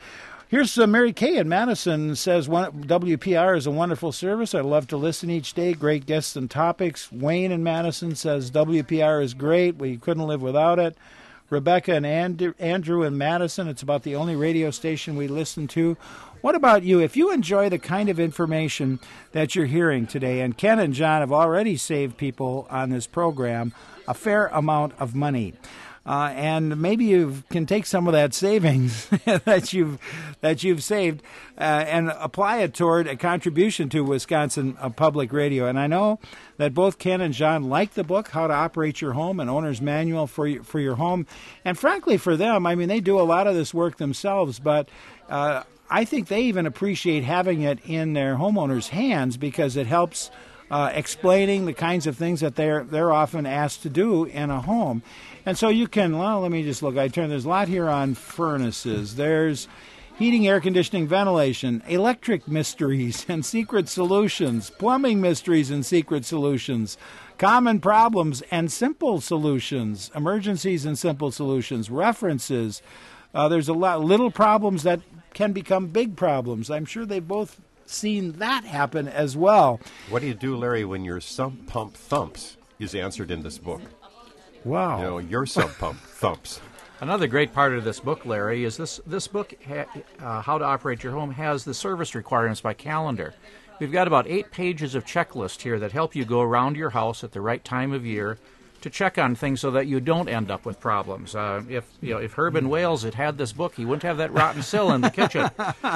Here's Mary Kay in Madison says, WPR is a wonderful service. I love to listen each day. Great guests and topics. Wayne in Madison says, WPR is great. We couldn't live without it. Rebecca and Andrew in Madison, it's about the only radio station we listen to. What about you? If you enjoy the kind of information that you're hearing today, and Ken and John have already saved people on this program a fair amount of money. And maybe you can take some of that savings that you've saved and apply it toward a contribution to Wisconsin Public Radio. And I know that both Ken and John like the book, How to Operate Your Home, an owner's manual for your home. And frankly, for them, I mean, they do a lot of this work themselves, but I think they even appreciate having it in their homeowners' hands because it helps explaining the kinds of things that they're often asked to do in a home. And so you can, well, let me just look. There's a lot here on furnaces. There's heating, air conditioning, ventilation, electric mysteries and secret solutions, plumbing mysteries and secret solutions, common problems and simple solutions, emergencies and simple solutions, references. There's a lot little problems that can become big problems. I'm sure they've both seen that happen as well. What do you do, Larry, when your sump pump thumps is answered in this book? Wow. You know, your sump pump thumps. Another great part of this book, Larry, is this book, How to Operate Your Home, has the service requirements by calendar. We've got about 8 pages of checklist here that help you go around your house at the right time of year to check on things so that you don't end up with problems. If Herb in Wales had had this book, he wouldn't have that rotten sill in the kitchen.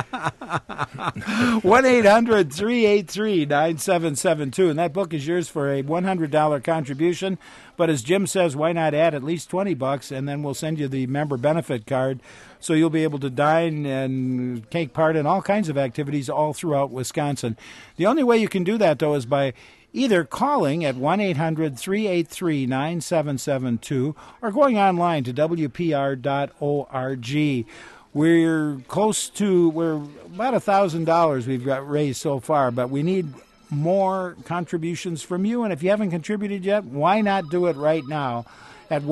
1-800-383-9772, and that book is yours for a $100 contribution. But as Jim says, why not add at least $20, and then we'll send you the member benefit card, so you'll be able to dine and take part in all kinds of activities all throughout Wisconsin. The only way you can do that, though, is by either calling at 1-800-383-9772 or going online to WPR.org. We're about $1,000 we've got raised so far, but we need more contributions from you. And if you haven't contributed yet, why not do it right now at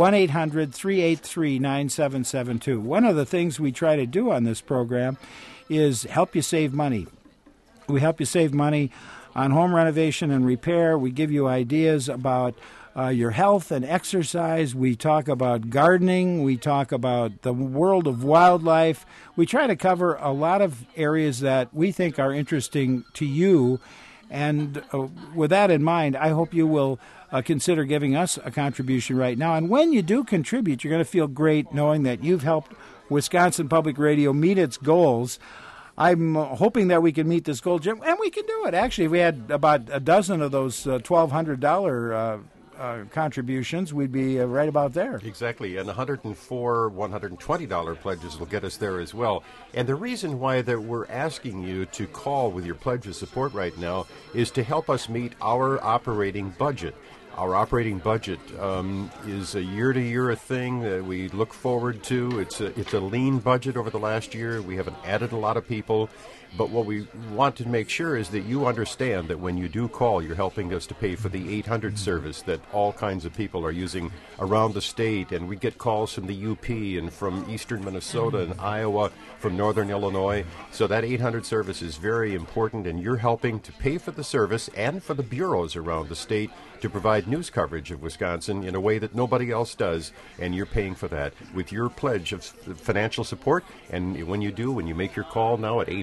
1-800-383-9772. One of the things we try to do on this program is help you save money. We help you save money on home renovation and repair. We give you ideas about your health and exercise. We talk about gardening. We talk about the world of wildlife. We try to cover a lot of areas that we think are interesting to you. And with that in mind, I hope you will consider giving us a contribution right now. And when you do contribute, you're going to feel great knowing that you've helped Wisconsin Public Radio meet its goals. I'm hoping that we can meet this goal, Jim, and we can do it. Actually, if we had about a dozen of those $1,200 contributions, we'd be right about there. Exactly, and 104 $120 pledges will get us there as well. And the reason why that we're asking you to call with your pledge of support right now is to help us meet our operating budget. Our operating budget is a year-to-year thing that we look forward to. It's a lean budget over the last year. We haven't added a lot of people. But what we want to make sure is that you understand that when you do call, you're helping us to pay for the 800 service that all kinds of people are using around the state. And we get calls from the UP and from eastern Minnesota and Iowa, from northern Illinois. So that 800 service is very important, and you're helping to pay for the service and for the bureaus around the state to provide news coverage of Wisconsin in a way that nobody else does, and you're paying for that with your pledge of financial support. And when you make your call now at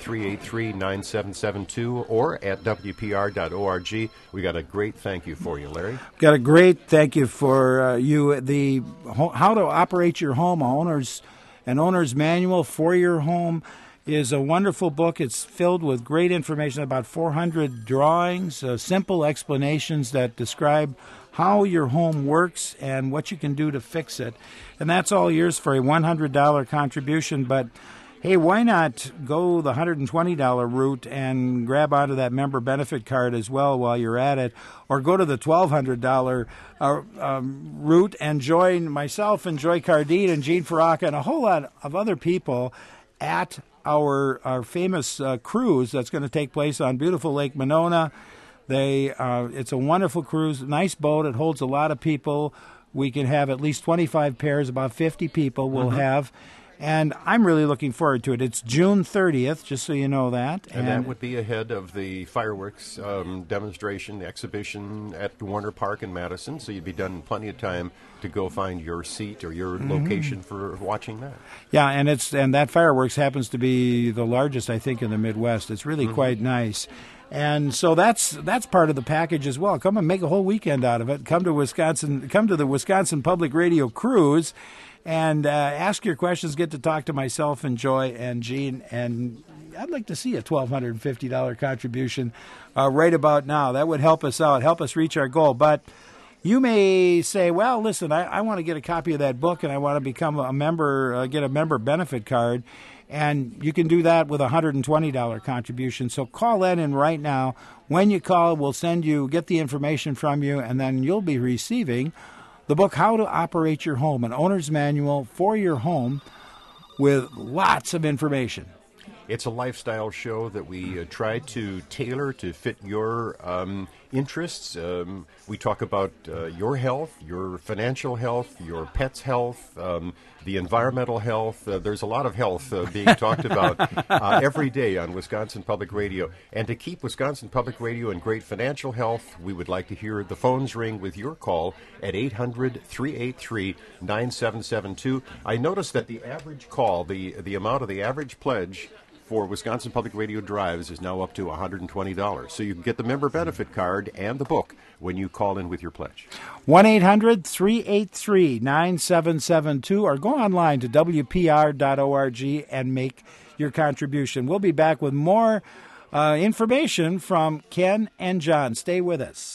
800-383-9772 or at WPR.org, we got a great thank you for you, Larry. Got a great thank you for you. The How to Operate Your Home, an owner's manual for your home, is a wonderful book. It's filled with great information, about 400 drawings, simple explanations that describe how your home works and what you can do to fix it. And that's all yours for a $100 contribution. But, hey, why not go the $120 route and grab onto that member benefit card as well while you're at it, or go to the $1,200 route and join myself and Joy Cardine and Gene Faraka and a whole lot of other people at our famous cruise that's going to take place on beautiful Lake Monona. It's a wonderful cruise, nice boat. It holds a lot of people. We can have at least 25 pairs, about 50 people we'll have. And I'm really looking forward to it. It's June 30th, just so you know that. And that would be ahead of the fireworks demonstration, exhibition at Warner Park in Madison, so you'd be done in plenty of time to go find your seat or your location for watching that. Yeah, and that fireworks happens to be the largest, I think, in the Midwest. It's really quite nice. And so that's part of the package as well. Come and make a whole weekend out of it. Come to Wisconsin. Come to the Wisconsin Public Radio Cruise, and ask your questions. Get to talk to myself and Joy and Gene. And I'd like to see a $1,250 contribution right about now. That would help us out, help us reach our goal. But you may say, well, listen, I want to get a copy of that book, and I want to become a member, get a member benefit card. And you can do that with a $120 contribution. So call that in right now. When you call, we'll get the information from you, and then you'll be receiving the book, How to Operate Your Home, an owner's manual for your home with lots of information. It's a lifestyle show that we try to tailor to fit your interests. We talk about your health, your financial health, your pet's health, the environmental health. There's a lot of health being talked about every day on Wisconsin Public Radio. And to keep Wisconsin Public Radio in great financial health, we would like to hear the phones ring with your call at 800-383-9772. I noticed that the average call, the amount of the average pledge for Wisconsin Public Radio Drives is now up to $120. So you can get the member benefit card and the book when you call in with your pledge. 1-800-383-9772 or go online to WPR.org and make your contribution. We'll be back with more information from Ken and John. Stay with us.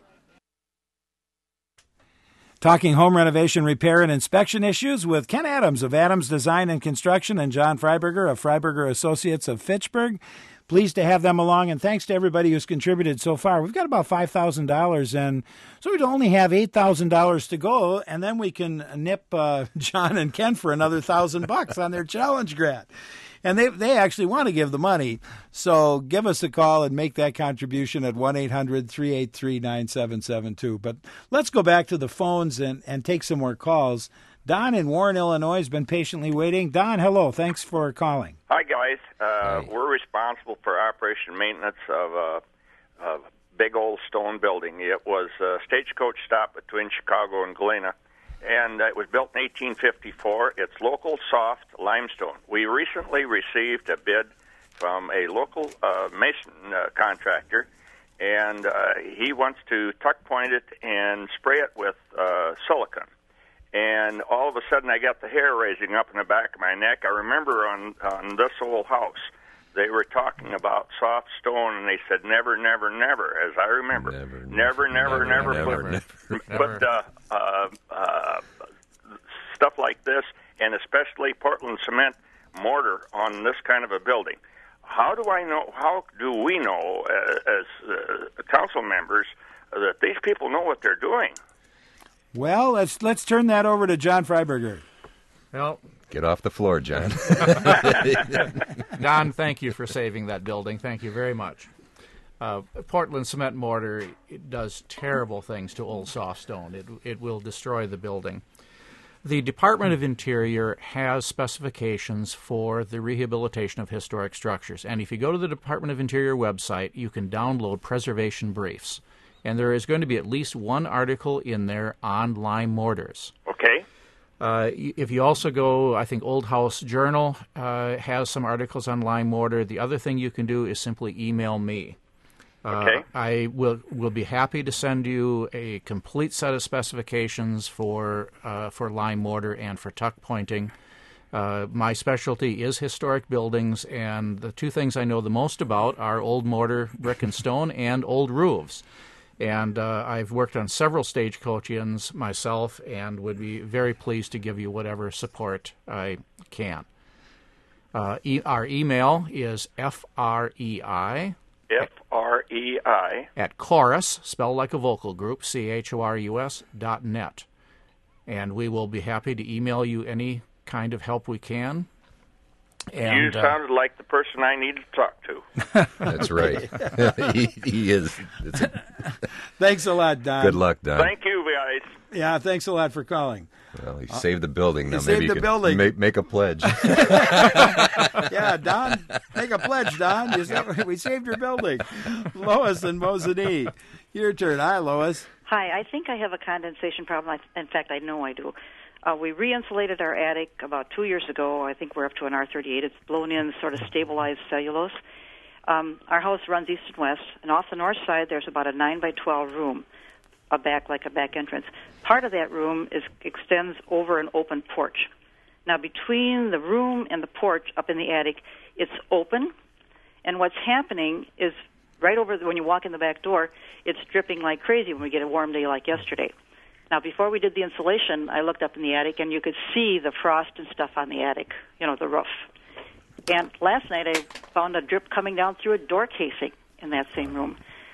Talking home renovation, repair, and inspection issues with Ken Adams of Adams Design and Construction and John Freiberger of Freiberger Associates of Fitchburg. Pleased to have them along, and thanks to everybody who's contributed so far. We've got about $5,000, and so we only have $8,000 to go, and then we can nip John and Ken for another $1,000 on their challenge grant. And they actually want to give the money. So give us a call and make that contribution at 1-800-383-9772. But let's go back to the phones and take some more calls. Don in Warren, Illinois, has been patiently waiting. Don, hello. Thanks for calling. Hi, guys. We're responsible for operation and maintenance of a big old stone building. It was a stagecoach stop between Chicago and Galena. And it was built in 1854. It's local soft limestone. We recently received a bid from a local mason contractor, and he wants to tuck point it and spray it with silicone. And all of a sudden, I got the hair raising up in the back of my neck. I remember on this old house, they were talking about soft stone, and they said never, never, never, as I remember. Never put stuff like this, and especially Portland cement mortar on this kind of a building. How do we know as council members that these people know what they're doing? Well, let's turn that over to John Freiberger. Well, get off the floor, John. Don, thank you for saving that building. Thank you very much. Portland cement mortar, it does terrible things to old soft stone. It will destroy the building. The Department of Interior has specifications for the rehabilitation of historic structures. And if you go to the Department of Interior website, you can download preservation briefs. And there is going to be at least one article in there on lime mortars. Okay. If you also go, I think Old House Journal has some articles on lime mortar. The other thing you can do is simply email me. Okay. I will be happy to send you a complete set of specifications for lime mortar and for tuck pointing. My specialty is historic buildings, and the two things I know the most about are old mortar, brick and stone, and old roofs. And I've worked on several stagecoach inns myself and would be very pleased to give you whatever support I can. Our email is FREI. FREI. At chorus, spelled like a vocal group, CHORUS.net. And we will be happy to email you any kind of help we can. And, you sounded like the person I need to talk to. That's right. he is. Thanks a lot, Don. Good luck, Don. Thank you, guys. Yeah, thanks a lot for calling. Well, you saved the building. Now You maybe saved you the can building. Make a pledge. Yeah, Don, make a pledge, Don. We saved your building. Lois and Mosinee, your turn. Hi, Lois. Hi, I think I have a condensation problem. In fact, I know I do. We re-insulated our attic about 2 years ago. I think we're up to an R38. It's blown in sort of stabilized cellulose. Our house runs east and west, and off the north side there's about a 9 by 12 room, a back entrance. Part of that room extends over an open porch. Now, between the room and the porch up in the attic, it's open, and what's happening is right over when you walk in the back door, it's dripping like crazy when we get a warm day like yesterday. Now, before we did the insulation, I looked up in the attic, and you could see the frost and stuff on the attic, the roof. And last night I found a drip coming down through a door casing in that same room.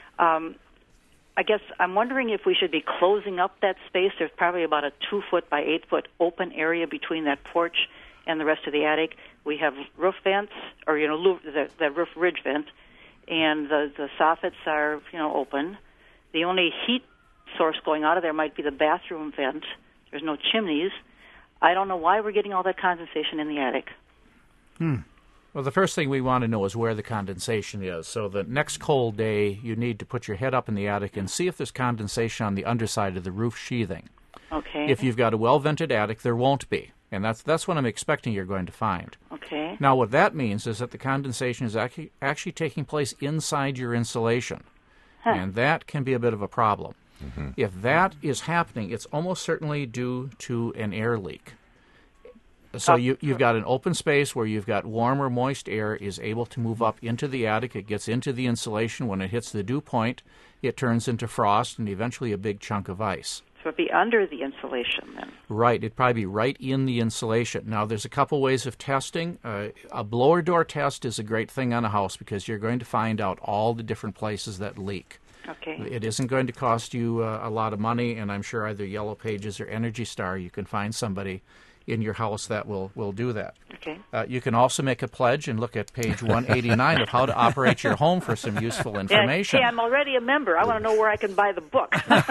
I guess I'm wondering if we should be closing up that space. There's probably about a 2-foot by 8-foot open area between that porch and the rest of the attic. We have roof vents, or the roof ridge vent, and the soffits are open. The only heat source going out of there might be the bathroom vent. There's no chimneys. I don't know why we're getting all that condensation in the attic. Well, the first thing we want to know is where the condensation is. So the next cold day, you need to put your head up in the attic and see if there's condensation on the underside of the roof sheathing. Okay. If you've got a well-vented attic, there won't be. And that's what I'm expecting you're going to find. Okay. Now, what that means is that the condensation is actually taking place inside your insulation. Huh. And that can be a bit of a problem. Mm-hmm. If that is happening, it's almost certainly due to an air leak. So you've got an open space where you've got warm or moist air is able to move up into the attic. It gets into the insulation. When it hits the dew point, it turns into frost and eventually a big chunk of ice. So it'd be under the insulation then? Right. It'd probably be right in the insulation. Now, there's a couple ways of testing. A blower door test is a great thing on a house because you're going to find out all the different places that leak. Okay. It isn't going to cost you a lot of money, and I'm sure either Yellow Pages or Energy Star, you can find somebody in your house that will do that. Okay. You can also make a pledge and look at page 189 of how to operate your home for some useful information. Yeah, I'm already a member. I want to know where I can buy the book.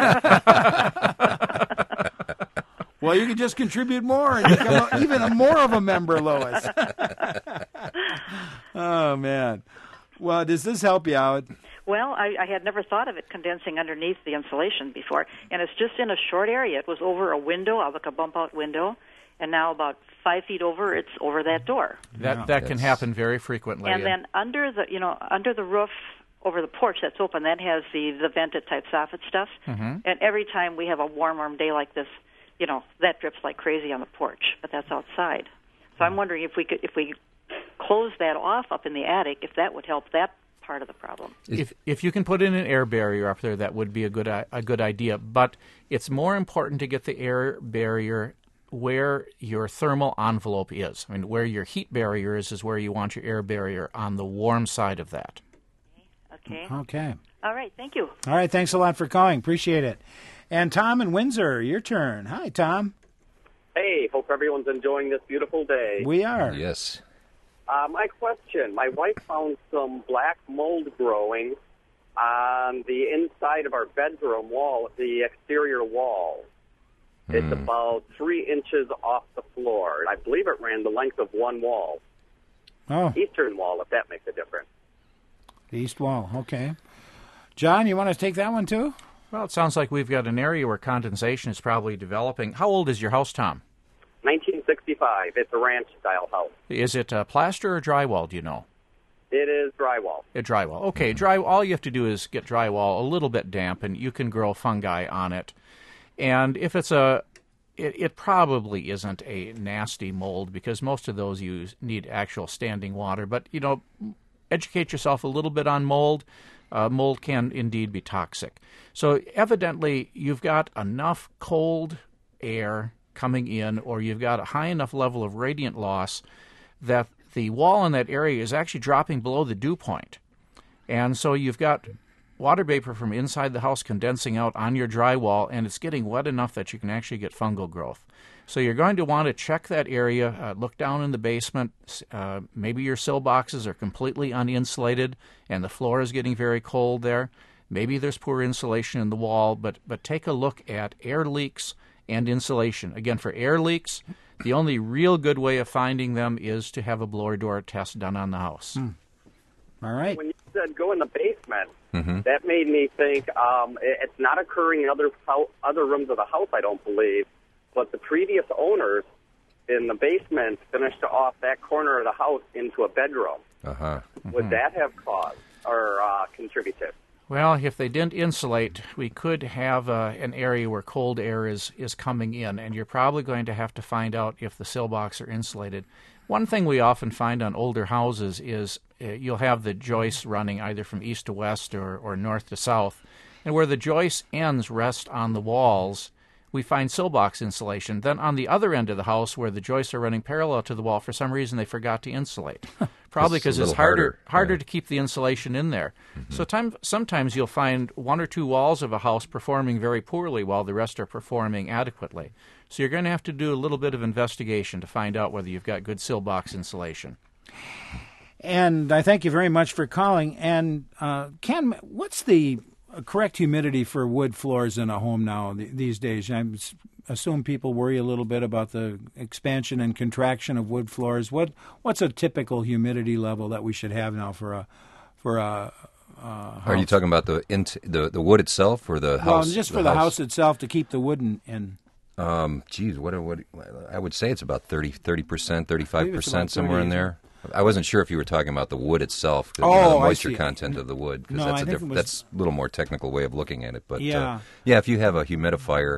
Well, you can just contribute more and become even more of a member, Lois. Oh, man. Well, does this help you out? Well, I had never thought of it condensing underneath the insulation before, and it's just in a short area. It was over a window, like a bump-out window, and now about 5 feet over, it's over that door. That can happen very frequently. And then under the roof, over the porch that's open, that has the vented type soffit stuff. Mm-hmm. And every time we have a warm day like this, that drips like crazy on the porch, but that's outside. So I'm wondering if we close that off up in the attic, if that would help that part of the problem. If you can put in an air barrier up there, that would be a good idea. But it's more important to get the air barrier where your thermal envelope is. I mean, where your heat barrier is where you want your air barrier, on the warm side of that. Okay. All right, thank you. All right, thanks a lot for calling. Appreciate it. And Tom in Windsor, your turn. Hi, Tom. Hey, hope everyone's enjoying this beautiful day. We are. Yes. My question, my wife found some black mold growing on the inside of our bedroom wall, the exterior wall. It's about 3 inches off the floor. I believe it ran the length of one wall. Oh. Eastern wall, if that makes a difference. The east wall, okay. John, you want to take that one too? Well, it sounds like we've got an area where condensation is probably developing. How old is your house, Tom? 1965. It's a ranch-style house. Is it plaster or drywall, do you know? It is drywall. Drywall. Okay, all you have to do is get drywall a little bit damp, and you can grow fungi on it. And if it's it probably isn't a nasty mold, because most of those need actual standing water. But, educate yourself a little bit on mold. Mold can indeed be toxic. So evidently you've got enough cold air coming in, or you've got a high enough level of radiant loss that the wall in that area is actually dropping below the dew point. And so you've got water vapor from inside the house condensing out on your drywall, and it's getting wet enough that you can actually get fungal growth. So you're going to want to check that area, look down in the basement. Maybe your sill boxes are completely uninsulated and the floor is getting very cold there. Maybe there's poor insulation in the wall, but take a look at air leaks and insulation. Again, for air leaks, the only real good way of finding them is to have a blower door test done on the house. All right. When you said go in the basement, that made me think it's not occurring in other rooms of the house, I don't believe, but the previous owners in the basement finished off that corner of the house into a bedroom. Would that have caused or contributed? Well, if they didn't insulate, we could have an area where cold air is coming in, and you're probably going to have to find out if the sill box are insulated. One thing we often find on older houses is you'll have the joists running either from east to west or north to south, and where the joist ends rest on the walls, we find sill box insulation. Then on the other end of the house, where the joists are running parallel to the wall, for some reason they forgot to insulate. Probably because it's harder to keep the insulation in there. So sometimes you'll find one or two walls of a house performing very poorly while the rest are performing adequately. So you're going to have to do a little bit of investigation to find out whether you've got good sill box insulation. And I thank you very much for calling. And Ken, what's the correct humidity for wood floors in a home now these days? I assume people worry a little bit about the expansion and contraction of wood floors. What's a typical humidity level that we should have now for a house? Are you talking about the wood itself or the house? Well, just for the house itself to keep the wood in. Geez, what I would say it's about 30%, 35%, somewhere in there. I wasn't sure if you were talking about the wood itself, the moisture content of the wood, because that's a little more technical way of looking at it. But if you have a humidifier,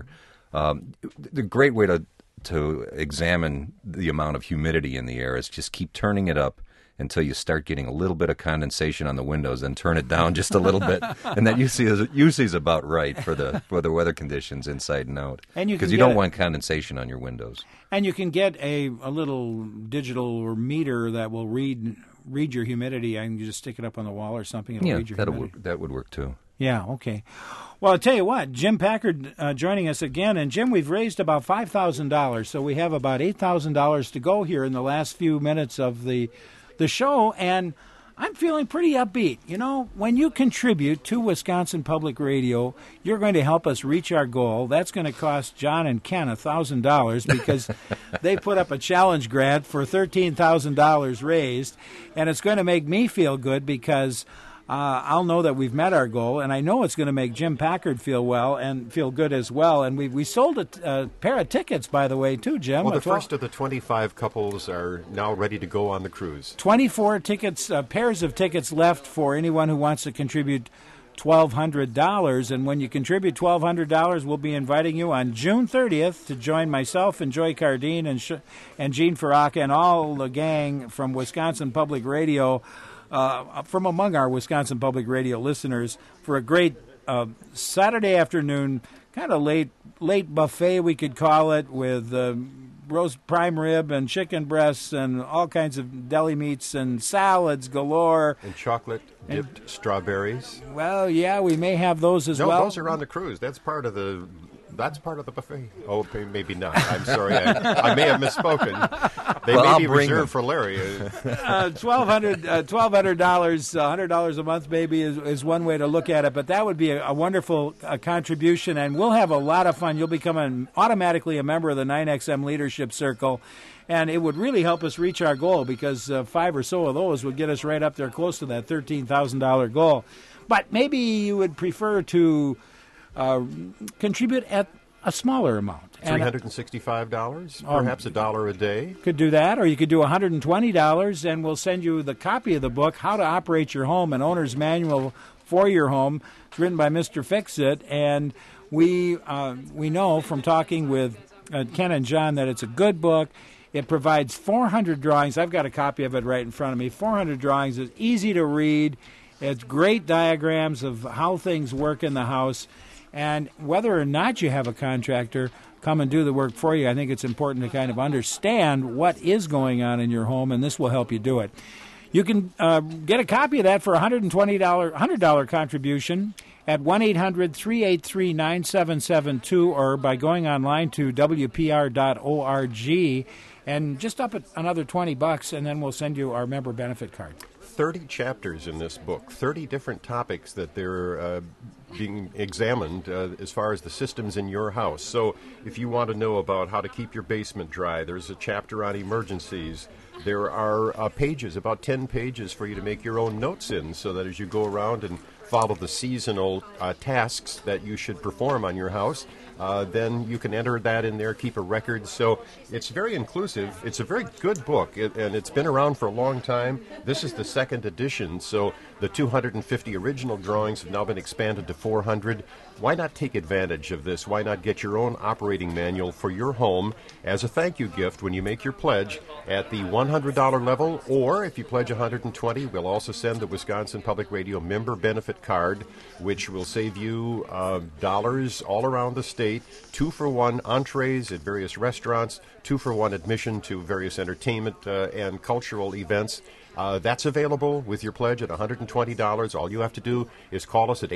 the great way to examine the amount of humidity in the air is just keep turning it up until you start getting a little bit of condensation on the windows, and turn it down just a little bit, and that usually is about right for the weather conditions inside and out. Because you don't want condensation on your windows. And you can get a little digital meter that will read your humidity. And you just stick it up on the wall or something. It'll read your humidity. That would work too. Yeah, okay. Well, I'll tell you what, Jim Packard joining us again. And, Jim, we've raised about $5,000, so we have about $8,000 to go here in the last few minutes of the show, and I'm feeling pretty upbeat. You know, when you contribute to Wisconsin Public Radio, you're going to help us reach our goal. That's going to cost John and Ken $1,000 because they put up a challenge grant for $13,000 raised, and it's going to make me feel good because I'll know that we've met our goal, and I know it's going to make Jim Packard feel well and feel good as well. And we sold a pair of tickets, by the way, too, Jim. Well, the first of the 25 couples are now ready to go on the cruise. 24 tickets, pairs of tickets left for anyone who wants to contribute $1,200. And when you contribute $1,200, we'll be inviting you on June 30th to join myself and Joy Cardine and Gene Faraka and all the gang from Wisconsin Public Radio, from among our Wisconsin Public Radio listeners, for a great Saturday afternoon, kind of late buffet, we could call it, with roast prime rib and chicken breasts and all kinds of deli meats and salads galore. And chocolate-dipped strawberries. Well, yeah, we may have those as well. No, those are on the cruise. That's part of the buffet. Oh, maybe not. I'm sorry. I may have misspoken. They may be reserved for Larry. $1,200, $100 a month maybe is one way to look at it, but that would be a wonderful contribution, and we'll have a lot of fun. You'll become automatically a member of the 9XM Leadership Circle, and it would really help us reach our goal, because 5 or so of those would get us right up there close to that $13,000 goal. But maybe you would prefer to contribute at a smaller amount. $365, perhaps $1 a day. Could do that, or you could do $120, and we'll send you the copy of the book, How to Operate Your Home, an owner's manual for your home. It's written by Mr. Fix-It, and we know from talking with Ken and John that it's a good book. It provides 400 drawings. I've got a copy of it right in front of me. 400 drawings. It's easy to read. It's great diagrams of how things work in the house. And whether or not you have a contractor come and do the work for you, I think it's important to kind of understand what is going on in your home, and this will help you do it. You can get a copy of that for $100 contribution at 1-800-383-9772 or by going online to WPR.org, and just up at another $20, and then we'll send you our member benefit card. 30 chapters in this book, 30 different topics that they're being examined as far as the systems in your house. So if you want to know about how to keep your basement dry, there's a chapter on emergencies. There are pages, about 10 pages for you to make your own notes in, so that as you go around and follow the seasonal tasks that you should perform on your house, then you can enter that in there, keep a record. So it's very inclusive. It's a very good book, and it's been around for a long time. This is the second edition, so the 250 original drawings have now been expanded to 400. Why not take advantage of this? Why not get your own operating manual for your home as a thank you gift when you make your pledge at the $100 level? Or if you pledge $120, we'll also send the Wisconsin Public Radio member benefit card, which will save you dollars all around the state. 2-for-1 entrees at various restaurants, 2-for-1 admission to various entertainment and cultural events. That's available with your pledge at $120. All you have to do is call us at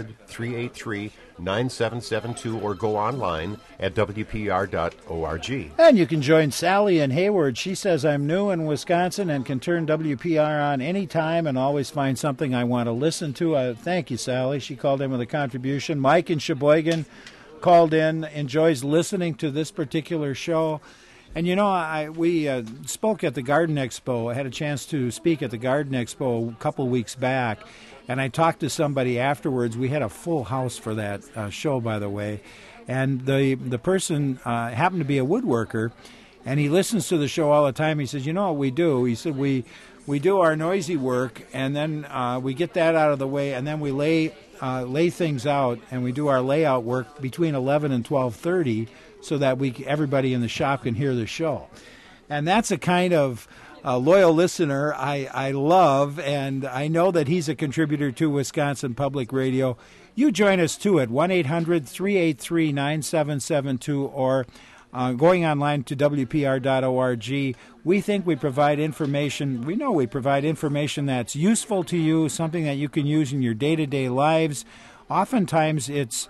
800-383-9772 or go online at WPR.org. And you can join Sally in Hayward. She says, I'm new in Wisconsin and can turn WPR on anytime and always find something I want to listen to. Thank you, Sally. She called in with a contribution. Mike in Sheboygan called in, enjoys listening to this particular show. And, you know, we spoke at the Garden Expo. I had a chance to speak at the Garden Expo a couple weeks back, and I talked to somebody afterwards. We had a full house for that show, by the way. And the person happened to be a woodworker, and he listens to the show all the time. He says, you know what we do? He said, we do our noisy work, and then we get that out of the way, and then we lay things out, and we do our layout work between 11 and 12:30, so that everybody in the shop can hear the show. And that's a kind of loyal listener I love, and I know that he's a contributor to Wisconsin Public Radio. You join us, too, at 1-800-383-9772 or going online to WPR.org. We think we provide information. We know we provide information that's useful to you, something that you can use in your day-to-day lives. Oftentimes it's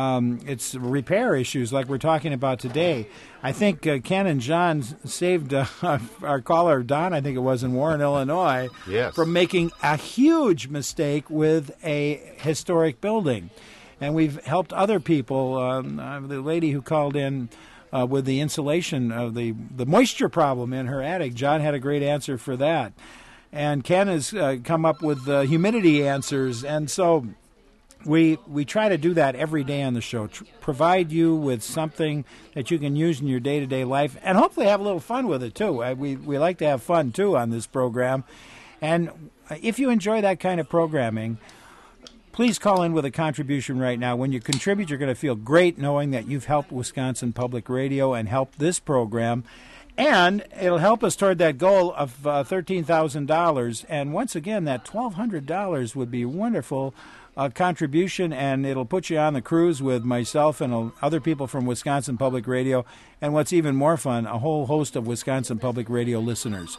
repair issues like we're talking about today. I think Ken and John saved our caller, Don, I think it was in Warren, Illinois, yes, from making a huge mistake with a historic building. And we've helped other people. The lady who called in with the insulation of the moisture problem in her attic, John had a great answer for that. And Ken has come up with humidity answers. And so we try to do that every day on the show, provide you with something that you can use in your day-to-day life, and hopefully have a little fun with it, too. We like to have fun, too, on this program. And if you enjoy that kind of programming, please call in with a contribution right now. When you contribute, you're going to feel great knowing that you've helped Wisconsin Public Radio and helped this program. And it'll help us toward that goal of $13,000. And once again, that $1,200 would be wonderful contribution, and it'll put you on the cruise with myself and other people from Wisconsin Public Radio, and what's even more fun, a whole host of Wisconsin Public Radio listeners.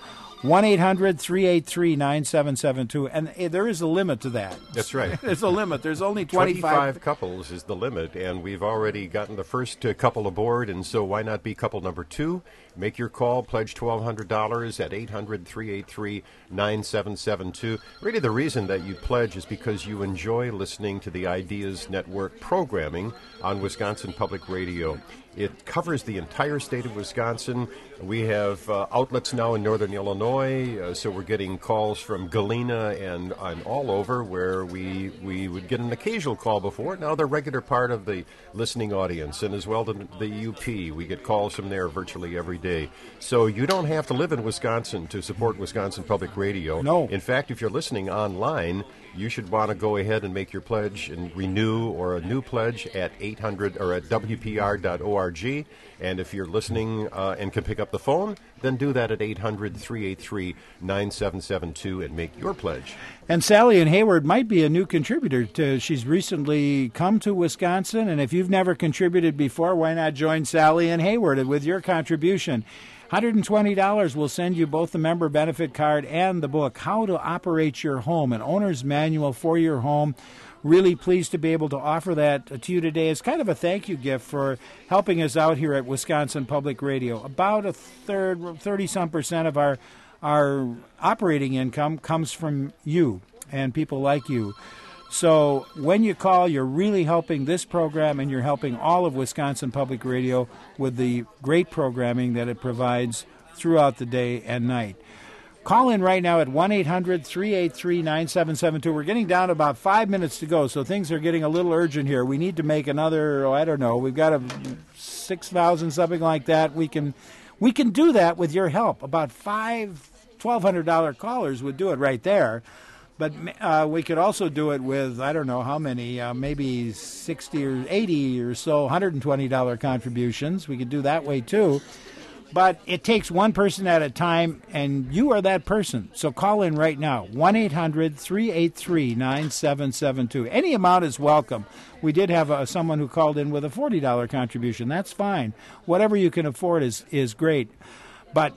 1-800-383-9772, and there is a limit to that. That's right. There's a limit. There's only 25 couples is the limit, and we've already gotten the first couple aboard, and so why not be couple number 2? Make your call, pledge $1,200 at 800-383-9772. Really, the reason that you pledge is because you enjoy listening to the Ideas Network programming on Wisconsin Public Radio. It covers the entire state of Wisconsin. We have outlets now in northern Illinois, so we're getting calls from Galena and all over, where we would get an occasional call before. Now they're a regular part of the listening audience, and as well to the UP. We get calls from there virtually every day. So you don't have to live in Wisconsin to support Wisconsin Public Radio. No. In fact, if you're listening online, you should want to go ahead and make your pledge and renew or a new pledge at 800 or at WPR.org. And if you're listening and can pick up the phone, then do that at 800-383-9772 and make your pledge. And Sally in Hayward might be a new contributor. She's recently come to Wisconsin, and if you've never contributed before, why not join Sally in Hayward with your contribution? $120 will send you both the member benefit card and the book, How to Operate Your Home, an owner's manual for your home. Really pleased to be able to offer that to you today as kind of a thank you gift for helping us out here at Wisconsin Public Radio. About a third, 30-some% of our our operating income comes from you and people like you. So when you call, you're really helping this program, and you're helping all of Wisconsin Public Radio with the great programming that it provides throughout the day and night. Call in right now at 1-800-383-9772. We're getting down to about 5 minutes to go, so things are getting a little urgent here. We need to make another, we've got a 6,000, something like that. We can do that with your help. About $1,200 callers would do it right there. But we could also do it with, I don't know how many, maybe 60 or 80 or so $120 contributions. We could do that way too. But it takes one person at a time, and you are that person. So call in right now, 1-800-383-9772. Any amount is welcome. We did have someone who called in with a $40 contribution. That's fine. Whatever you can afford is great. But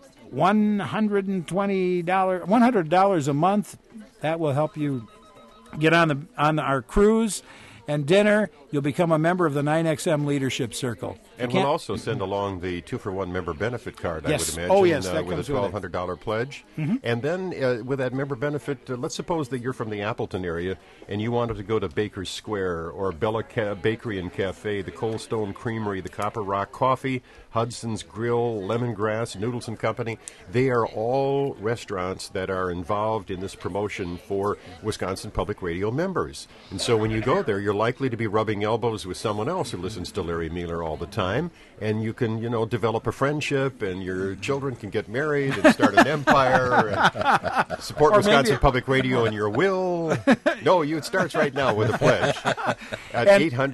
$100 a month, that will help you get on our cruise and dinner. You'll become a member of the 9XM Leadership Circle. And we'll also send along the 2-for-1 member benefit card, yes. I would imagine, oh, yes, that with a $1,200 pledge. Mm-hmm. And then with that member benefit, let's suppose that you're from the Appleton area and you wanted to go to Baker's Square or Bella Bakery and Cafe, the Cold Stone Creamery, the Copper Rock Coffee, Hudson's Grill, Lemongrass, Noodles and Company. They are all restaurants that are involved in this promotion for Wisconsin Public Radio members. And so when you go there, you're likely to be rubbing elbows with someone else who listens to Larry Mueller all the time. And you can, develop a friendship, and your children can get married and start an empire and support Wisconsin Public Radio in your will. No, it starts right now with a pledge at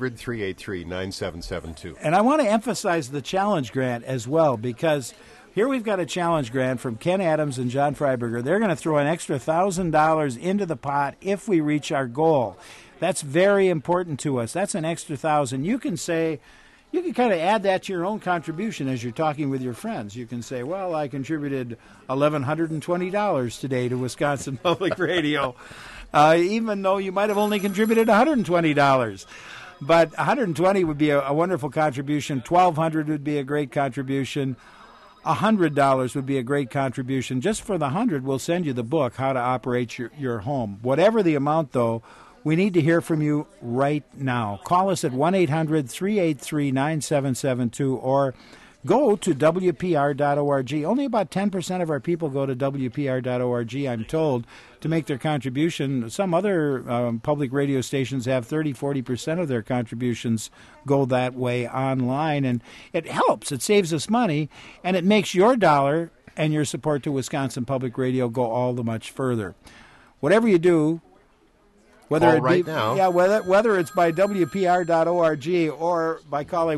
800-383-9772. And I want to emphasize the challenge grant as well, because here we've got a challenge grant from Ken Adams and John Freiberger. They're going to throw an extra $1,000 into the pot if we reach our goal. That's very important to us. That's an extra $1,000. You can kind of add that to your own contribution as you're talking with your friends. You can say, well, I contributed $1,120 today to Wisconsin Public Radio, even though you might have only contributed $120. But $120 would be a wonderful contribution. $1,200 would be a great contribution. $100 would be a great contribution. Just for the $100, we'll send you the book, How to Operate Your Home. Whatever the amount, though, we need to hear from you right now. Call us at 1-800-383-9772 or go to WPR.org. Only about 10% of our people go to WPR.org, I'm told, to make their contribution. Some other public radio stations have 30-40% of their contributions go that way online, and it helps. It saves us money, and it makes your dollar and your support to Wisconsin Public Radio go all the much further. Whatever you do, whether it's by WPR.org or by calling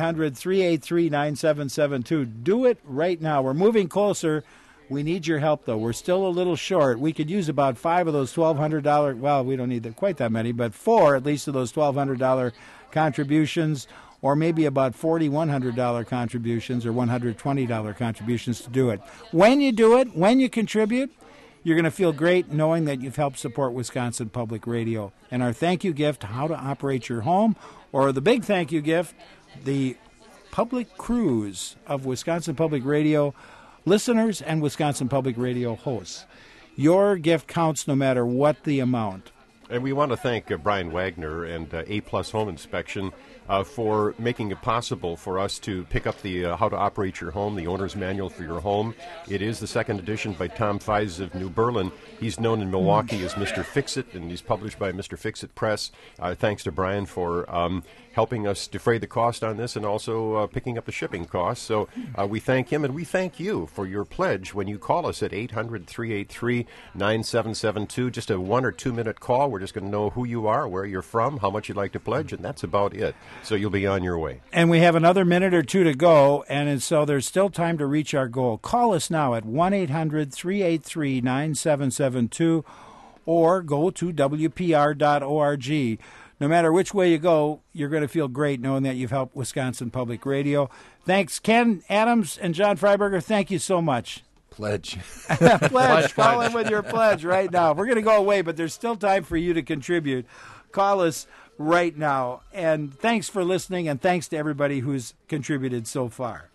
1-800-383-9772, do it right now. We're moving closer. We need your help, though. We're still a little short. We could use about 5 of those $1,200. Well, we don't need quite that many, but 4 at least of those $1,200 contributions, or maybe about 40 $100 contributions or $120 contributions to do it. When you do it, when you contribute, you're going to feel great knowing that you've helped support Wisconsin Public Radio. And our thank you gift, How to Operate Your Home, or the big thank you gift, the public cruise of Wisconsin Public Radio listeners and Wisconsin Public Radio hosts. Your gift counts no matter what the amount. And we want to thank Brian Wagner and A-Plus Home Inspection for making it possible for us to pick up the How to Operate Your Home, the owner's manual for your home. It is the second edition by Tom Feis of New Berlin. He's known in Milwaukee as Mr. Fix-It, and he's published by Mr. Fix-It Press. Thanks to Brian for helping us defray the cost on this and also picking up the shipping costs. So we thank him, and we thank you for your pledge when you call us at 800-383-9772. Just a 1 or 2 minute call. We're just going to know who you are, where you're from, how much you'd like to pledge, and that's about it. So you'll be on your way. And we have another minute or two to go, and so there's still time to reach our goal. Call us now at 1-800-383-9772 or go to WPR.org. No matter which way you go, you're going to feel great knowing that you've helped Wisconsin Public Radio. Thanks, Ken Adams and John Freiberger. Thank you so much. Pledge. Pledge. Call in with your pledge right now. We're going to go away, but there's still time for you to contribute. Call us right now. And thanks for listening, and thanks to everybody who's contributed so far.